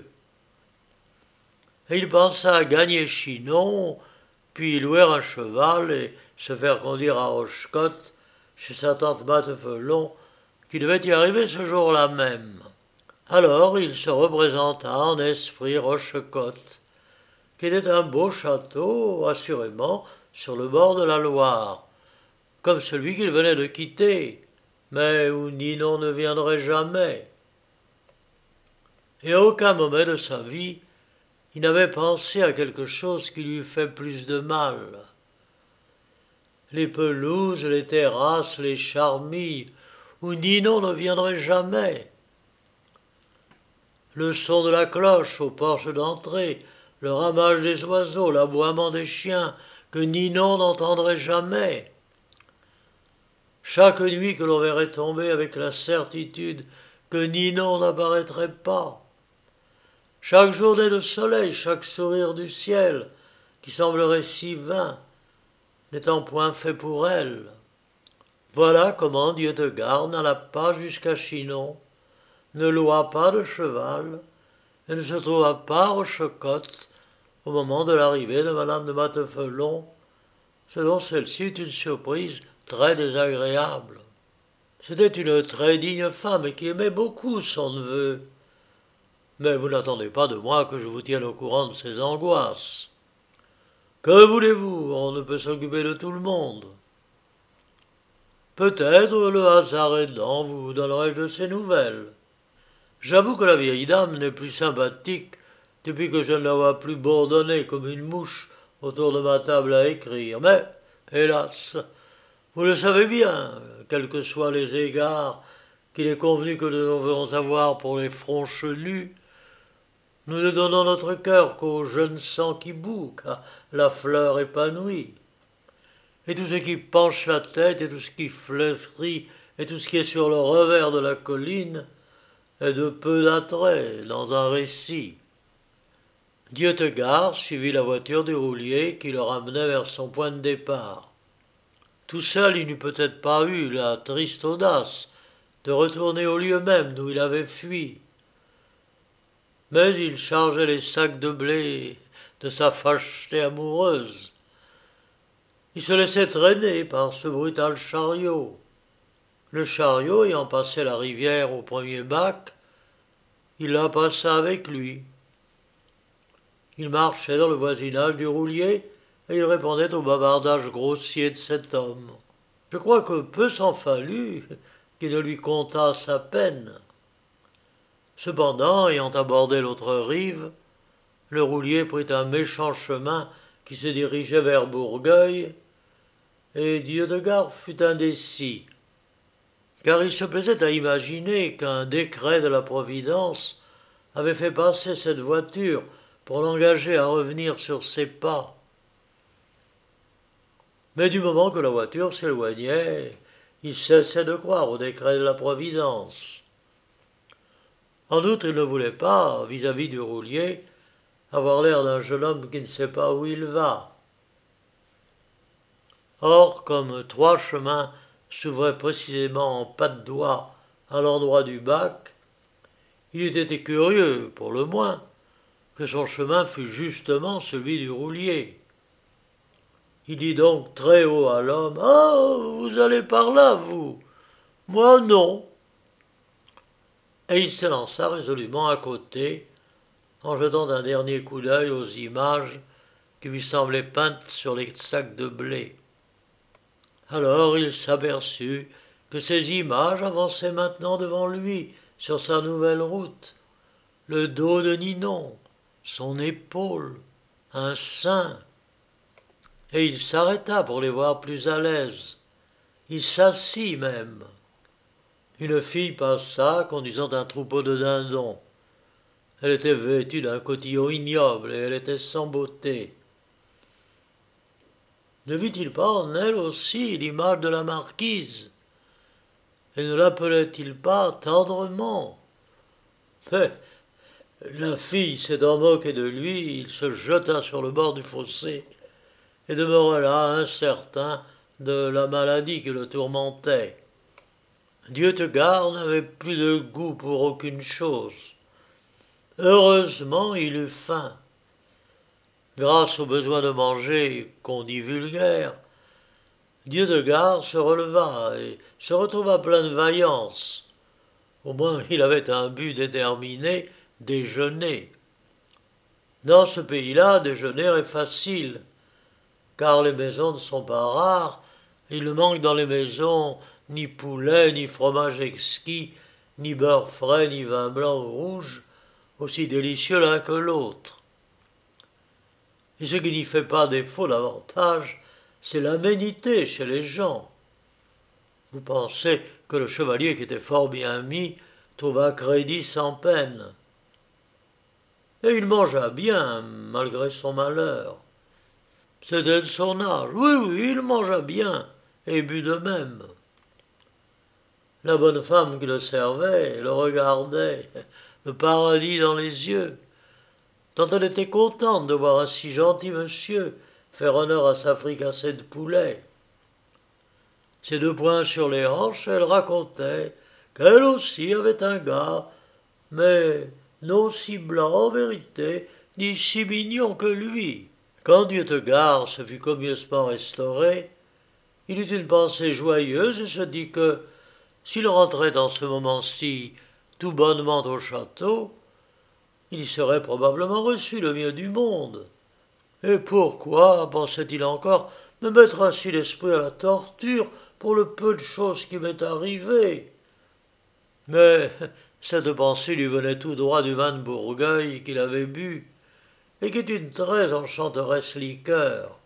Et il pensa à gagner Chinon, puis louer un cheval et se faire conduire à Rochecotte chez sa tante Matefelon, qui devait y arriver ce jour-là même. Alors il se représenta en esprit Rochecotte, qui était un beau château, assurément, sur le bord de la Loire, comme celui qu'il venait de quitter, mais où Ninon ne viendrait jamais. Et à aucun moment de sa vie, il n'avait pensé à quelque chose qui lui eût fait plus de mal. Les pelouses, les terrasses, les charmilles, où Ninon ne viendrait jamais. Le son de la cloche au porche d'entrée, le ramage des oiseaux, l'aboiement des chiens, que Ninon n'entendrait jamais. Chaque nuit que l'on verrait tomber avec la certitude que Ninon n'apparaîtrait pas. Chaque journée de soleil, chaque sourire du ciel, qui semblerait si vain, n'étant point fait pour elle. Voilà comment Dieutegar n'alla pas jusqu'à Chinon, ne loua pas de cheval, et ne se trouva pas à Rochecotte au moment de l'arrivée de madame de Matefelon, ce dont celle-ci eut une surprise très désagréable. C'était une très digne femme qui aimait beaucoup son neveu, Mais vous n'attendez pas de moi que je vous tienne au courant de ses angoisses. Que voulez-vous, on ne peut s'occuper de tout le monde. Peut-être, le hasard aidant, vous donnerai-je de ses nouvelles. J'avoue que la vieille dame n'est plus sympathique depuis que je ne la vois plus bourdonner comme une mouche autour de ma table à écrire. Mais, hélas, vous le savez bien, quels que soient les égards qu'il est convenu que nous devons avoir pour les fronchenus, nous ne donnons notre cœur qu'au jeune sang qui bout, à la fleur épanouie. Et tout ce qui penche la tête, et tout ce qui flétrit, et tout ce qui est sur le revers de la colline, est de peu d'attrait dans un récit. Dieutegar suivit la voiture du roulier qui le ramenait vers son point de départ. Tout seul, il n'eût peut-être pas eu la triste audace de retourner au lieu même d'où il avait fui. Mais il chargeait les sacs de blé de sa fâcheté amoureuse. Il se laissait traîner par ce brutal chariot. Le chariot ayant passé la rivière au premier bac, il la passa avec lui. Il marchait dans le voisinage du roulier et il répondait au bavardage grossier de cet homme. Je crois que peu s'en fallut qu'il ne lui contât sa peine. Cependant, ayant abordé l'autre rive, le roulier prit un méchant chemin qui se dirigeait vers Bourgueil, et Dieutegar fut indécis, car il se plaisait à imaginer qu'un décret de la Providence avait fait passer cette voiture pour l'engager à revenir sur ses pas. Mais du moment que la voiture s'éloignait, il cessait de croire au décret de la Providence. En outre, il ne voulait pas, vis-à-vis du roulier, avoir l'air d'un jeune homme qui ne sait pas où il va. Or, comme trois chemins s'ouvraient précisément en pas de doigt à l'endroit du bac, il eût été curieux, pour le moins, que son chemin fût justement celui du roulier. Il dit donc très haut à l'homme « Ah, vous allez par là, vous ! Moi, non !» Et il s'élança résolument à côté, en jetant un dernier coup d'œil aux images qui lui semblaient peintes sur les sacs de blé. Alors il s'aperçut que ces images avançaient maintenant devant lui, sur sa nouvelle route. Le dos de Ninon, son épaule, un sein. Et il s'arrêta pour les voir plus à l'aise. Il s'assit même. Une fille passa, conduisant un troupeau de dindons. Elle était vêtue d'un cotillon ignoble et elle était sans beauté. Ne vit-il pas en elle aussi l'image de la marquise? Et ne l'appelait-il pas tendrement? Mais la fille s'étant moquée de lui, il se jeta sur le bord du fossé et demeura là incertain de la maladie qui le tourmentait. Dieutegar n'avait plus de goût pour aucune chose. Heureusement, il eut faim. Grâce au besoin de manger qu'on dit vulgaire, Dieutegar se releva et se retrouva plein de vaillance. Au moins, il avait un but déterminé, déjeuner. Dans ce pays-là, déjeuner est facile, car les maisons ne sont pas rares, il ne manque dans les maisons ni poulet, ni fromage exquis, ni beurre frais, ni vin blanc ou rouge, aussi délicieux l'un que l'autre. Et ce qui n'y fait pas défaut davantage, c'est l'aménité chez les gens. Vous pensez que le chevalier, qui était fort bien mis, trouva crédit sans peine. Et il mangea bien, malgré son malheur. C'était de son âge. Oui, oui, il mangea bien, et but de même. La bonne femme qui le servait le regardait, le paradis dans les yeux, tant elle était contente de voir un si gentil monsieur faire honneur à sa fricassée de poulet. Ses deux poings sur les hanches, elle racontait qu'elle aussi avait un gars, mais non si blanc en vérité, ni si mignon que lui. Quand Dieutegar se fut copieusement restauré, il eut une pensée joyeuse et se dit que, s'il rentrait en ce moment-ci tout bonnement au château, il y serait probablement reçu le mieux du monde. Et pourquoi, pensait-il encore, me mettre ainsi l'esprit à la torture pour le peu de choses qui m'est arrivé? Mais cette pensée lui venait tout droit du vin de Bourgueil qu'il avait bu, et qui est une très enchanteresse liqueur.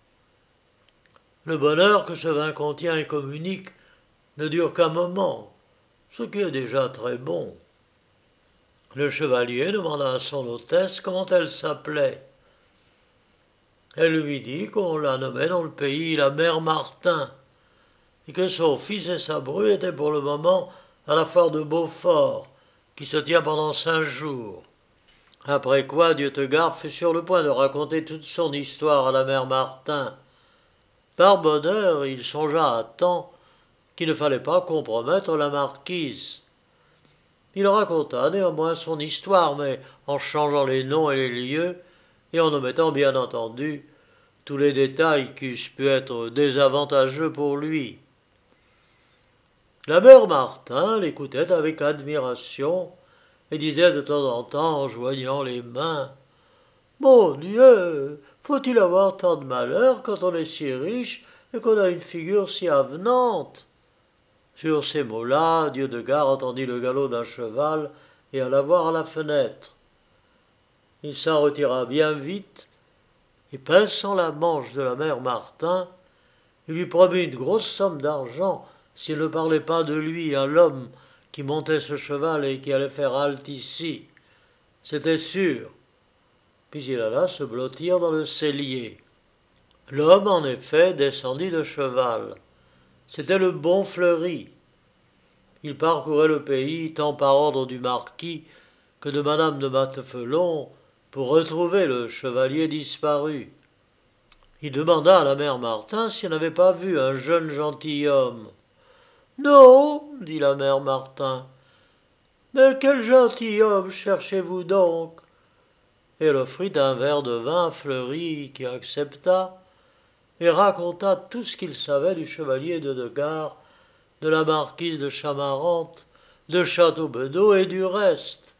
Le bonheur que ce vin contient et communique ne dure qu'un moment, ce qui est déjà très bon. Le chevalier demanda à son hôtesse comment elle s'appelait. Elle lui dit qu'on la nommait dans le pays la mère Martin, et que son fils et sa bru étaient pour le moment à la foire de Beaufort, qui se tient pendant cinq jours. Après quoi Dieutegarde fut sur le point de raconter toute son histoire à la mère Martin. Par bonheur, il songea à temps qu'il ne fallait pas compromettre la marquise. Il raconta néanmoins son histoire, mais en changeant les noms et les lieux, et en omettant bien entendu tous les détails qui eussent pu être désavantageux pour lui. La mère Martin l'écoutait avec admiration et disait de temps en temps en joignant les mains « Mon Dieu, faut-il avoir tant de malheur quand on est si riche et qu'on a une figure si avenante ?» Sur ces mots-là, Dieudegarde entendit le galop d'un cheval et alla voir à la fenêtre. Il s'en retira bien vite et, pinçant la manche de la mère Martin, il lui promit une grosse somme d'argent s'il ne parlait pas de lui à l'homme qui montait ce cheval et qui allait faire halte ici. C'était sûr. Puis il alla se blottir dans le cellier. L'homme, en effet, descendit de cheval. C'était le bon Fleury. Il parcourait le pays tant par ordre du marquis que de madame de Matefelon pour retrouver le chevalier disparu. Il demanda à la mère Martin si elle n'avait pas vu un jeune gentilhomme. « Non, dit la mère Martin. Mais quel gentilhomme cherchez-vous donc ?» Et elle offrit un verre de vin à Fleury qui accepta et raconta tout ce qu'il savait du chevalier de Degarde, de la marquise de Chamarante, de Châteaubedeau et du reste.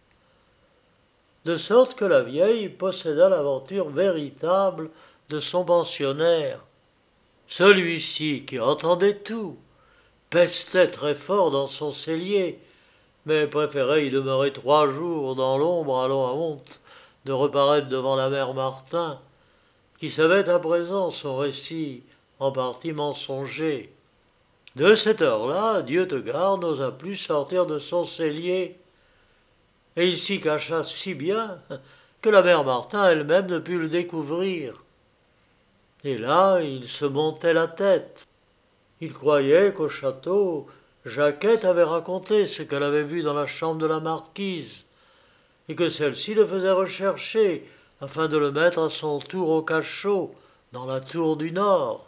De sorte que la vieille posséda l'aventure véritable de son pensionnaire. Celui-ci, qui entendait tout, pestait très fort dans son cellier, mais préférait y demeurer trois jours dans l'ombre à la honte de reparaître devant la mère Martin, qui savait à présent son récit en partie mensonger. De cette heure-là, Dieutegarde n'osa plus sortir de son cellier, et il s'y cacha si bien que la mère Martin elle-même ne put le découvrir. Et là, il se montait la tête. Il croyait qu'au château, Jacquette avait raconté ce qu'elle avait vu dans la chambre de la marquise, et que celle-ci le faisait rechercher afin de le mettre à son tour au cachot dans la tour du Nord.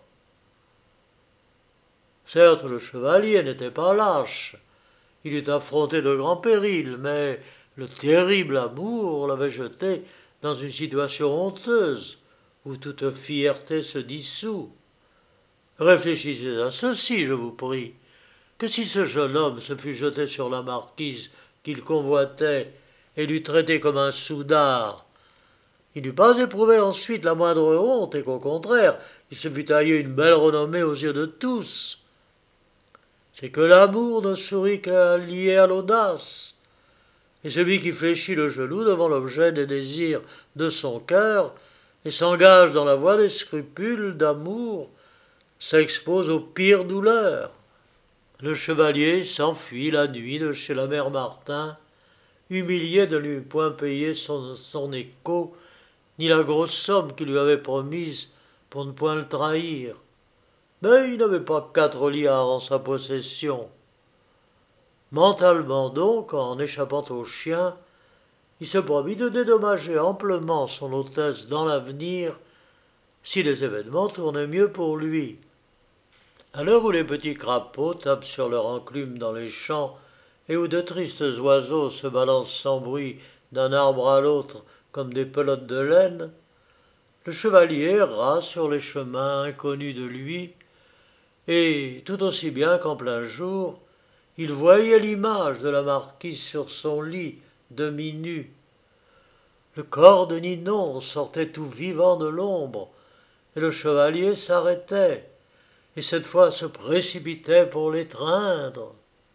Certes, le chevalier n'était pas lâche. Il eût affronté de grands périls, mais le terrible amour l'avait jeté dans une situation honteuse, où toute fierté se dissout. Réfléchissez à ceci, je vous prie, que si ce jeune homme se fût jeté sur la marquise qu'il convoitait et l'eût traité comme un soudard, il n'eût pas éprouvé ensuite la moindre honte et qu'au contraire, il se fût taillé une belle renommée aux yeux de tous. C'est que l'amour ne sourit qu'à lier à l'audace, et celui qui fléchit le genou devant l'objet des désirs de son cœur et s'engage dans la voie des scrupules d'amour s'expose aux pires douleurs. Le chevalier s'enfuit la nuit de chez la mère Martin, humilié de ne lui point payer son, son écho, ni la grosse somme qu'il lui avait promise pour ne point le trahir. Mais il n'avait pas quatre liards en sa possession. Mentalement donc, en échappant au chien, il se promit de dédommager amplement son hôtesse dans l'avenir, si les événements tournaient mieux pour lui. À l'heure où les petits crapauds tapent sur leur enclume dans les champs et où de tristes oiseaux se balancent sans bruit d'un arbre à l'autre comme des pelotes de laine, le chevalier erra sur les chemins inconnus de lui, et, tout aussi bien qu'en plein jour, il voyait l'image de la marquise sur son lit, demi-nue. Le corps de Ninon sortait tout vivant de l'ombre, et le chevalier s'arrêtait, et cette fois se précipitait pour l'étreindre.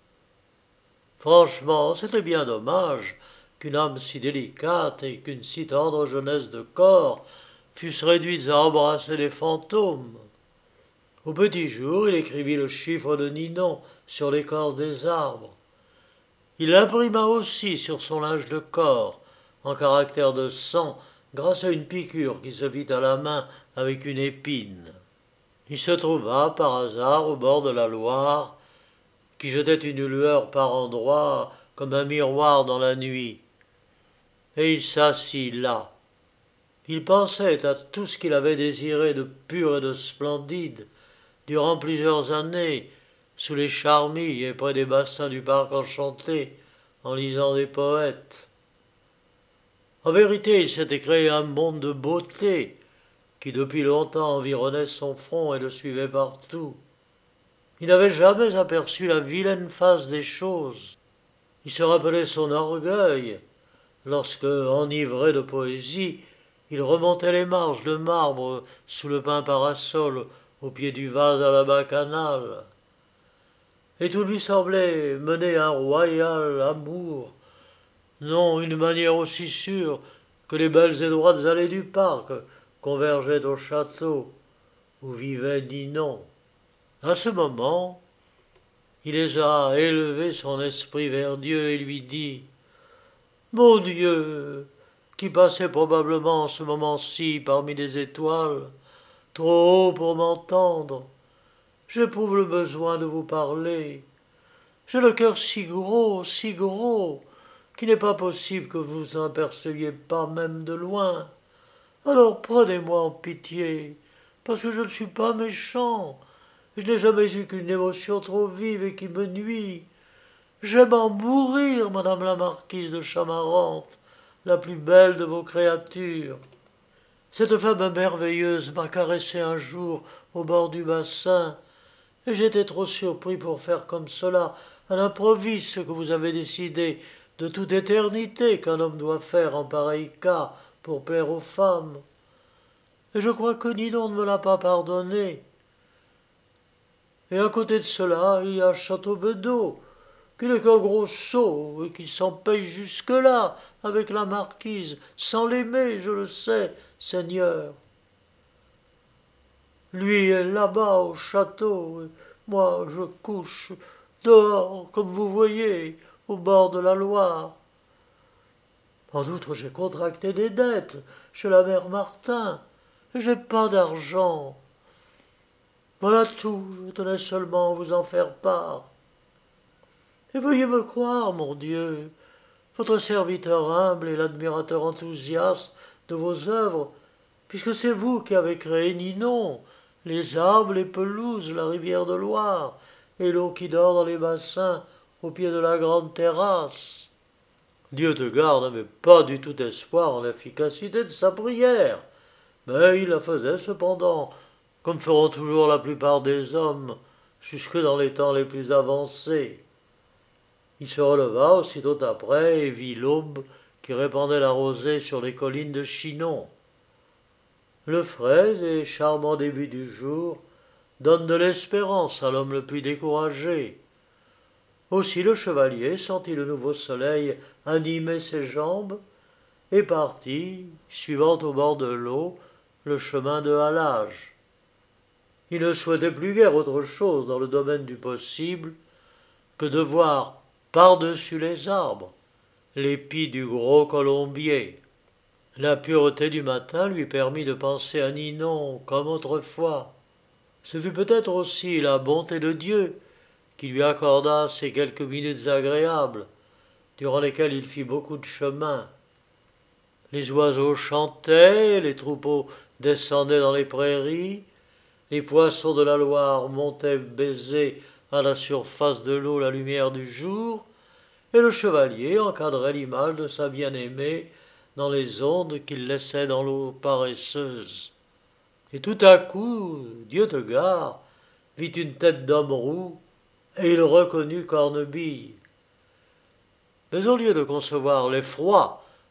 Franchement, c'était bien dommage qu'une âme si délicate et qu'une si tendre jeunesse de corps fussent réduites à embrasser des fantômes. Au petit jour, il écrivit le chiffre de Ninon sur l'écorce des arbres. Il l'imprima aussi sur son linge de corps, en caractère de sang, grâce à une piqûre qui se fit à la main avec une épine. Il se trouva par hasard au bord de la Loire, qui jetait une lueur par endroits comme un miroir dans la nuit. Et il s'assit là. Il pensait à tout ce qu'il avait désiré de pur et de splendide durant plusieurs années, sous les charmilles et près des bassins du parc enchanté, en lisant des poètes. En vérité, il s'était créé un monde de beauté qui depuis longtemps environnait son front et le suivait partout. Il n'avait jamais aperçu la vilaine face des choses. Il se rappelait son orgueil lorsque, enivré de poésie, il remontait les marches de marbre sous le pin parasol au pied du vase à la bacchanale. Et tout lui semblait mener un royal amour, non une manière aussi sûre que les belles et droites allées du parc convergeaient au château où vivait Ninon. À ce moment, il osa élever son esprit vers Dieu et lui dit « Mon Dieu, qui passait probablement en ce moment-ci parmi les étoiles, trop haut pour m'entendre, j'éprouve le besoin de vous parler. J'ai le cœur si gros, si gros, qu'il n'est pas possible que vous vous en aperceviez pas même de loin. Alors prenez-moi en pitié, parce que je ne suis pas méchant. Je n'ai jamais eu qu'une émotion trop vive et qui me nuit. J'aime en mourir, madame la marquise de Chamarante, la plus belle de vos créatures. Cette femme merveilleuse m'a caressé un jour au bord du bassin, et j'étais trop surpris pour faire comme cela, à l'improviste, ce que vous avez décidé de toute éternité qu'un homme doit faire en pareil cas pour plaire aux femmes. Et je crois que Ninon ne me l'a pas pardonné. Et à côté de cela, il y a Château-Bedeau, qui n'est qu'un gros sot et qui s'en paye jusque-là avec la marquise, sans l'aimer, je le sais, Seigneur. Lui est là-bas au château, et moi je couche dehors, comme vous voyez, au bord de la Loire. En outre, j'ai contracté des dettes chez la mère Martin, et j'ai pas d'argent. Voilà tout, je tenais seulement à vous en faire part. Et veuillez me croire, mon Dieu, votre serviteur humble et l'admirateur enthousiaste de vos œuvres, puisque c'est vous qui avez créé Ninon, les arbres, les pelouses, la rivière de Loire, et l'eau qui dort dans les bassins au pied de la grande terrasse. Dieu te garde n'avait pas du tout espoir en l'efficacité de sa prière, mais il la faisait cependant, comme feront toujours la plupart des hommes, jusque dans les temps les plus avancés. Il se releva aussitôt après et vit l'aube qui répandait la rosée sur les collines de Chinon. Le frais et charmant début du jour donne de l'espérance à l'homme le plus découragé. Aussi le chevalier sentit le nouveau soleil animer ses jambes et partit, suivant au bord de l'eau le chemin de halage. Il ne souhaitait plus guère autre chose dans le domaine du possible que de voir par-dessus les arbres l'épi du gros colombier. La pureté du matin lui permit de penser à Ninon comme autrefois. Ce fut peut-être aussi la bonté de Dieu qui lui accorda ces quelques minutes agréables, durant lesquelles il fit beaucoup de chemin. Les oiseaux chantaient, les troupeaux descendaient dans les prairies, les poissons de la Loire montaient baiser à la surface de l'eau la lumière du jour, et le chevalier encadrait l'image de sa bien-aimée dans les ondes qu'il laissait dans l'eau paresseuse. Et tout à coup, Dieu te garde, vit une tête d'homme roux, et il reconnut Cornebille. Mais au lieu de concevoir l'effroi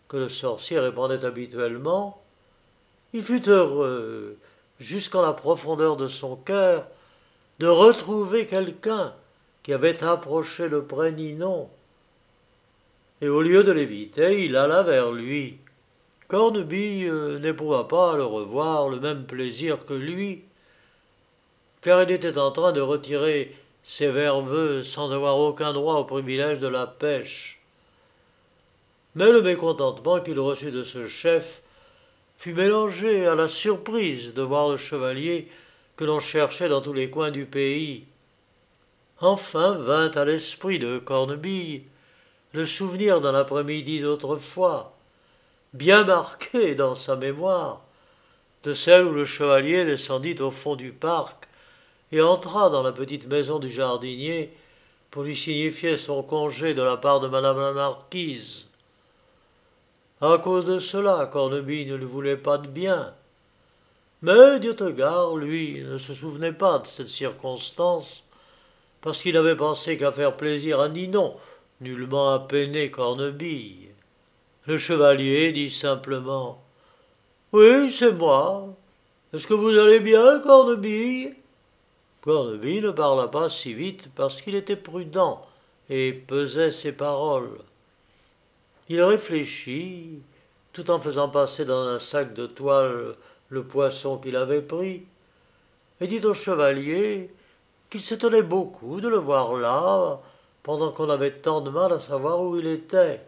que le sorcier répandait habituellement, il fut heureux, jusqu'en la profondeur de son cœur, de retrouver quelqu'un qui avait approché de près Ninon. Et au lieu de l'éviter, il alla vers lui. Cornubille euh, n'éprouva pas à le revoir le même plaisir que lui, car il était en train de retirer ses verveux sans avoir aucun droit au privilège de la pêche. Mais le mécontentement qu'il reçut de ce chef fut mélangé à la surprise de voir le chevalier que l'on cherchait dans tous les coins du pays. Enfin vint à l'esprit de Cornubille le souvenir d'un après-midi d'autrefois, bien marqué dans sa mémoire, de celle où le chevalier descendit au fond du parc et entra dans la petite maison du jardinier pour lui signifier son congé de la part de madame la marquise. À cause de cela, Cornubille ne lui voulait pas de bien. Mais Dieutegar, lui, ne se souvenait pas de cette circonstance, parce qu'il n'avait pensé qu'à faire plaisir à Ninon, nullement à peiner Cornubille. Le chevalier dit simplement « Oui, c'est moi. Est-ce que vous allez bien, Cornubille ?» Cornubille ne parla pas si vite parce qu'il était prudent et pesait ses paroles. Il réfléchit, tout en faisant passer dans un sac de toile le poisson qu'il avait pris, et dit au chevalier qu'il s'étonnait beaucoup de le voir là, pendant qu'on avait tant de mal à savoir où il était.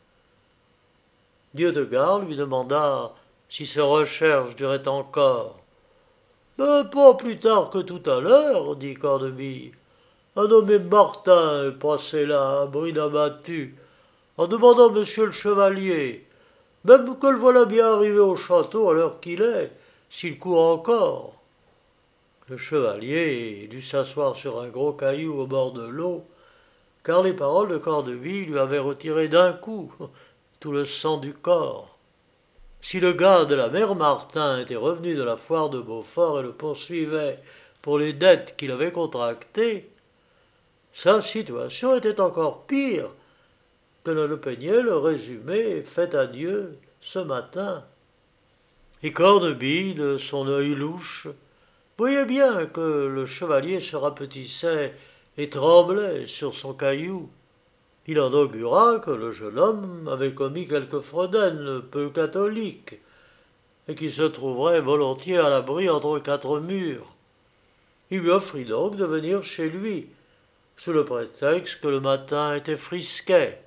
Dieutegar lui demanda si ses recherches duraient encore. « Mais pas plus tard que tout à l'heure, dit Cornubille. Un nommé Martin est passé là, à bride abattue, en demandant monsieur le chevalier, même que le voilà bien arrivé au château à l'heure qu'il est, s'il court encore. » Le chevalier dut s'asseoir sur un gros caillou au bord de l'eau, car les paroles de Cornubille lui avaient retiré d'un coup tout le sang du corps. Si le gars de la mère Martin était revenu de la foire de Beaufort et le poursuivait pour les dettes qu'il avait contractées, sa situation était encore pire que ne le peignait le résumé fait à Dieu ce matin. Et Cornubille, de son œil louche, voyait bien que le chevalier se rapetissait et tremblait sur son caillou. Il en augura que le jeune homme avait commis quelque fredaine peu catholique, et qu'il se trouverait volontiers à l'abri entre quatre murs. Il lui offrit donc de venir chez lui, sous le prétexte que le matin était frisquet.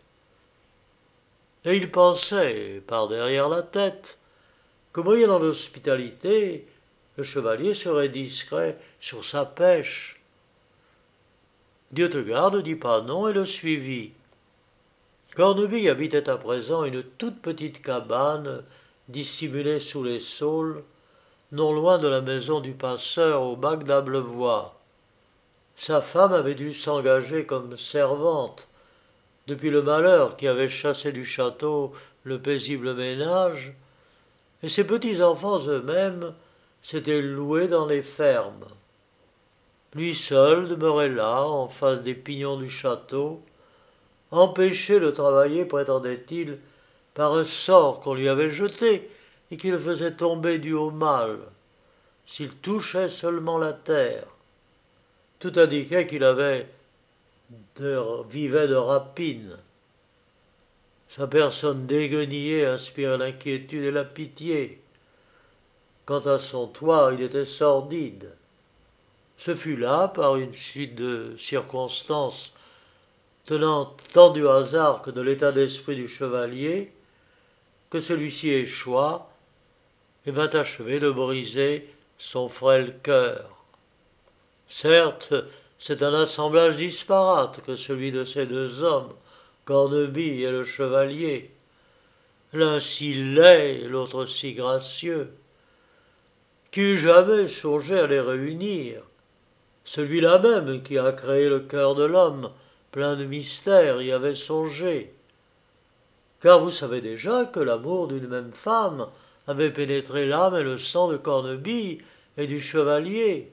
Et il pensait, par derrière la tête, que moyennant l'hospitalité, le chevalier serait discret sur sa pêche. Dieutegar ne dit pas non et le suivit. Cornubille habitait à présent une toute petite cabane dissimulée sous les saules, non loin de la maison du passeur au bac d'Ablevoie. Sa femme avait dû s'engager comme servante depuis le malheur qui avait chassé du château le paisible ménage, et ses petits-enfants eux-mêmes s'étaient loués dans les fermes. Lui seul demeurait là, en face des pignons du château, empêché de travailler, prétendait-il, par un sort qu'on lui avait jeté et qui le faisait tomber du haut mal, s'il touchait seulement la terre. Tout indiquait qu'il avait de, vivait de rapine. Sa personne déguenillée inspirait l'inquiétude et la pitié. Quant à son toit, il était sordide. Ce fut là, par une suite de circonstances tenant tant du hasard que de l'état d'esprit du chevalier, que celui-ci échoua et vint achever de briser son frêle cœur. Certes, c'est un assemblage disparate que celui de ces deux hommes, Cornubille et le chevalier, l'un si laid et l'autre si gracieux. Qui eût jamais songé à les réunir? Celui-là même qui a créé le cœur de l'homme, plein de mystères, y avait songé. Car vous savez déjà que l'amour d'une même femme avait pénétré l'âme et le sang de Cornubille et du chevalier.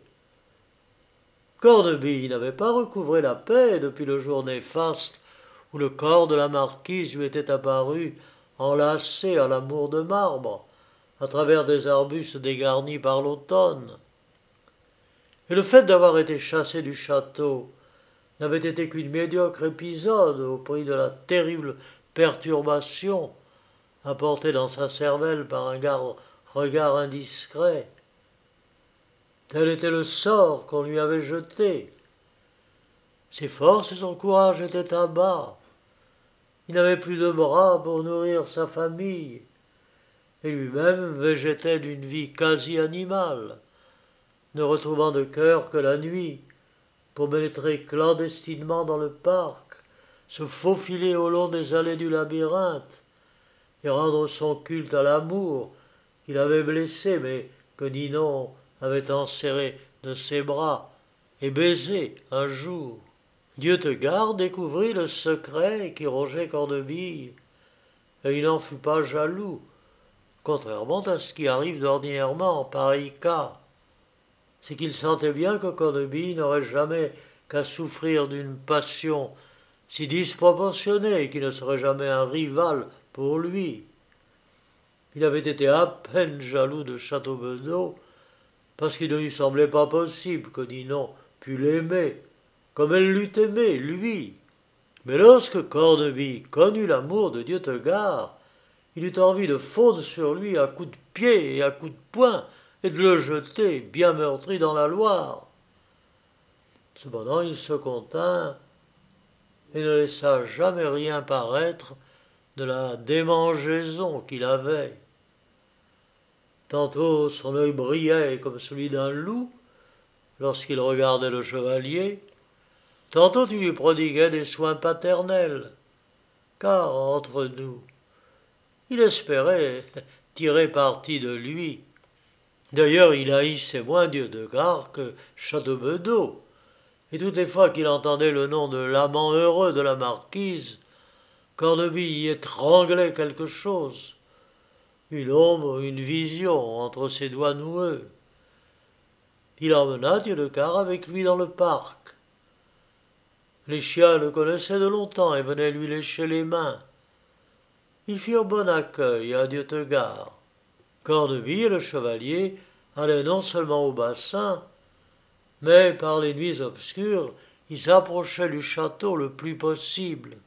Cornubille n'avait pas recouvré la paix depuis le jour néfaste où le corps de la marquise lui était apparu enlacé à l'amour de marbre, à travers des arbustes dégarnis par l'automne. Et le fait d'avoir été chassé du château n'avait été qu'une médiocre épisode au prix de la terrible perturbation apportée dans sa cervelle par un regard indiscret. Tel était le sort qu'on lui avait jeté. Ses forces et son courage étaient à bas. Il n'avait plus de bras pour nourrir sa famille, et lui-même végétait d'une vie quasi animale, ne retrouvant de cœur que la nuit, pour pénétrer clandestinement dans le parc, se faufiler au long des allées du labyrinthe, et rendre son culte à l'amour qu'il avait blessé, mais que Ninon avait enserré de ses bras et baisé un jour. Dieutegarde découvrit le secret qui rongeait Cornebille, et il n'en fut pas jaloux, contrairement à ce qui arrive d'ordinairement en pareil cas. C'est qu'il sentait bien que Cornebille n'aurait jamais qu'à souffrir d'une passion si disproportionnée et qu'il ne serait jamais un rival pour lui. Il avait été à peine jaloux de Châteaubedeau parce qu'il ne lui semblait pas possible que Ninon pût l'aimer comme elle l'eût aimé, lui. Mais lorsque Cornebille connut l'amour de Dieutegarde, il eut envie de fondre sur lui à coups de pied et à coups de poing et de le jeter, bien meurtri, dans la Loire. Cependant, il se contint et ne laissa jamais rien paraître de la démangeaison qu'il avait. Tantôt son œil brillait comme celui d'un loup lorsqu'il regardait le chevalier, tantôt il lui prodiguait des soins paternels, car, entre nous, il espérait tirer parti de lui. D'ailleurs, il haïssait moins Dieutegarde que Châteaubedeau, et toutes les fois qu'il entendait le nom de l'amant heureux de la marquise, Cornebille y étranglait quelque chose, une ombre, une vision entre ses doigts noueux. Il emmena Dieutegarde avec lui dans le parc. Les chiens le connaissaient de longtemps et venaient lui lécher les mains. Ils firent bon accueil à Dieutegarde. Cornebille et le chevalier allaient non seulement au bassin, mais par les nuits obscures, ils s'approchaient du château le plus possible.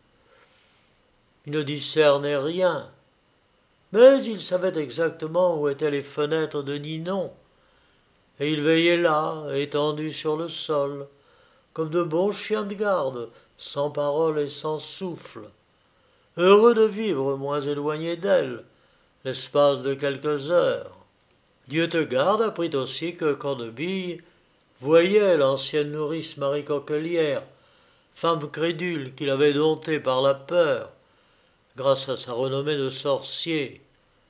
Ils ne discernaient rien, mais ils savaient exactement où étaient les fenêtres de Ninon, et ils veillaient là, étendus sur le sol, comme de bons chiens de garde, sans parole et sans souffle, heureux de vivre moins éloignés d'elle, l'espace de quelques heures. Dieutegarde apprit aussi que Cornebille voyait l'ancienne nourrice Marie Coquelière, femme crédule qu'il avait domptée par la peur, grâce à sa renommée de sorcier.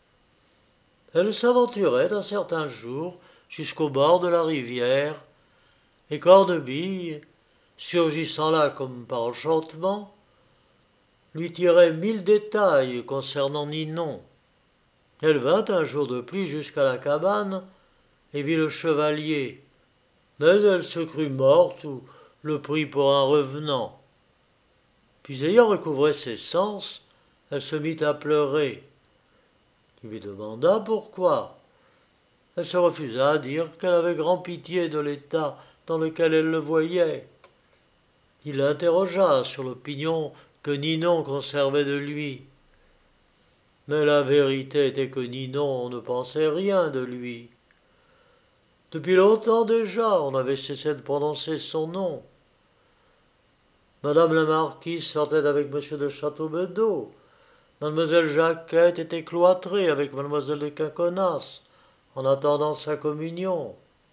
Elle s'aventurait un certain jour jusqu'au bord de la rivière, et Cornebille, surgissant là comme par enchantement, lui tirait mille détails concernant Ninon. Elle vint un jour de pluie jusqu'à la cabane et vit le chevalier, mais elle se crut morte ou le prit pour un revenant. Puis ayant recouvré ses sens, elle se mit à pleurer. Il lui demanda pourquoi. Elle se refusa à dire qu'elle avait grand pitié de l'état dans lequel elle le voyait. Il l'interrogea sur l'opinion que Ninon conservait de lui. Mais la vérité était que Ninon ne pensait rien de lui. Depuis longtemps déjà, on avait cessé de prononcer son nom. Madame la marquise sortait avec monsieur de Châteaubedeau. Mademoiselle Jacquette était cloîtrée avec mademoiselle de Quinconnas, en attendant sa communion.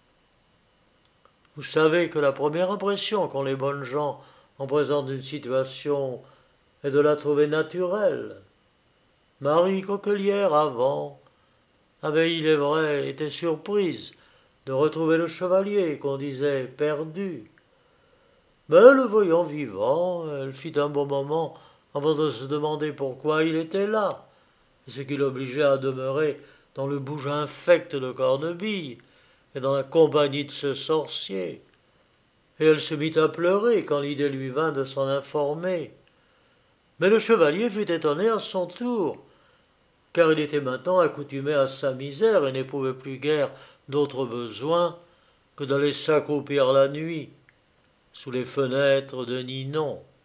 Vous savez que la première impression qu'ont les bonnes gens en présence d'une situation est de la trouver naturelle. Marie Coquelière, avant, avait, il est vrai, été surprise de retrouver le chevalier qu'on disait perdu. Mais le voyant vivant, elle fit un bon moment avant de se demander pourquoi il était là, et ce qui l'obligeait à demeurer dans le bouge infect de Cornebille et dans la compagnie de ce sorcier. Et elle se mit à pleurer quand l'idée lui vint de s'en informer. Mais le chevalier fut étonné à son tour car il était maintenant accoutumé à sa misère et n'éprouvait plus guère d'autre besoin que d'aller s'accroupir la nuit sous les fenêtres de Ninon.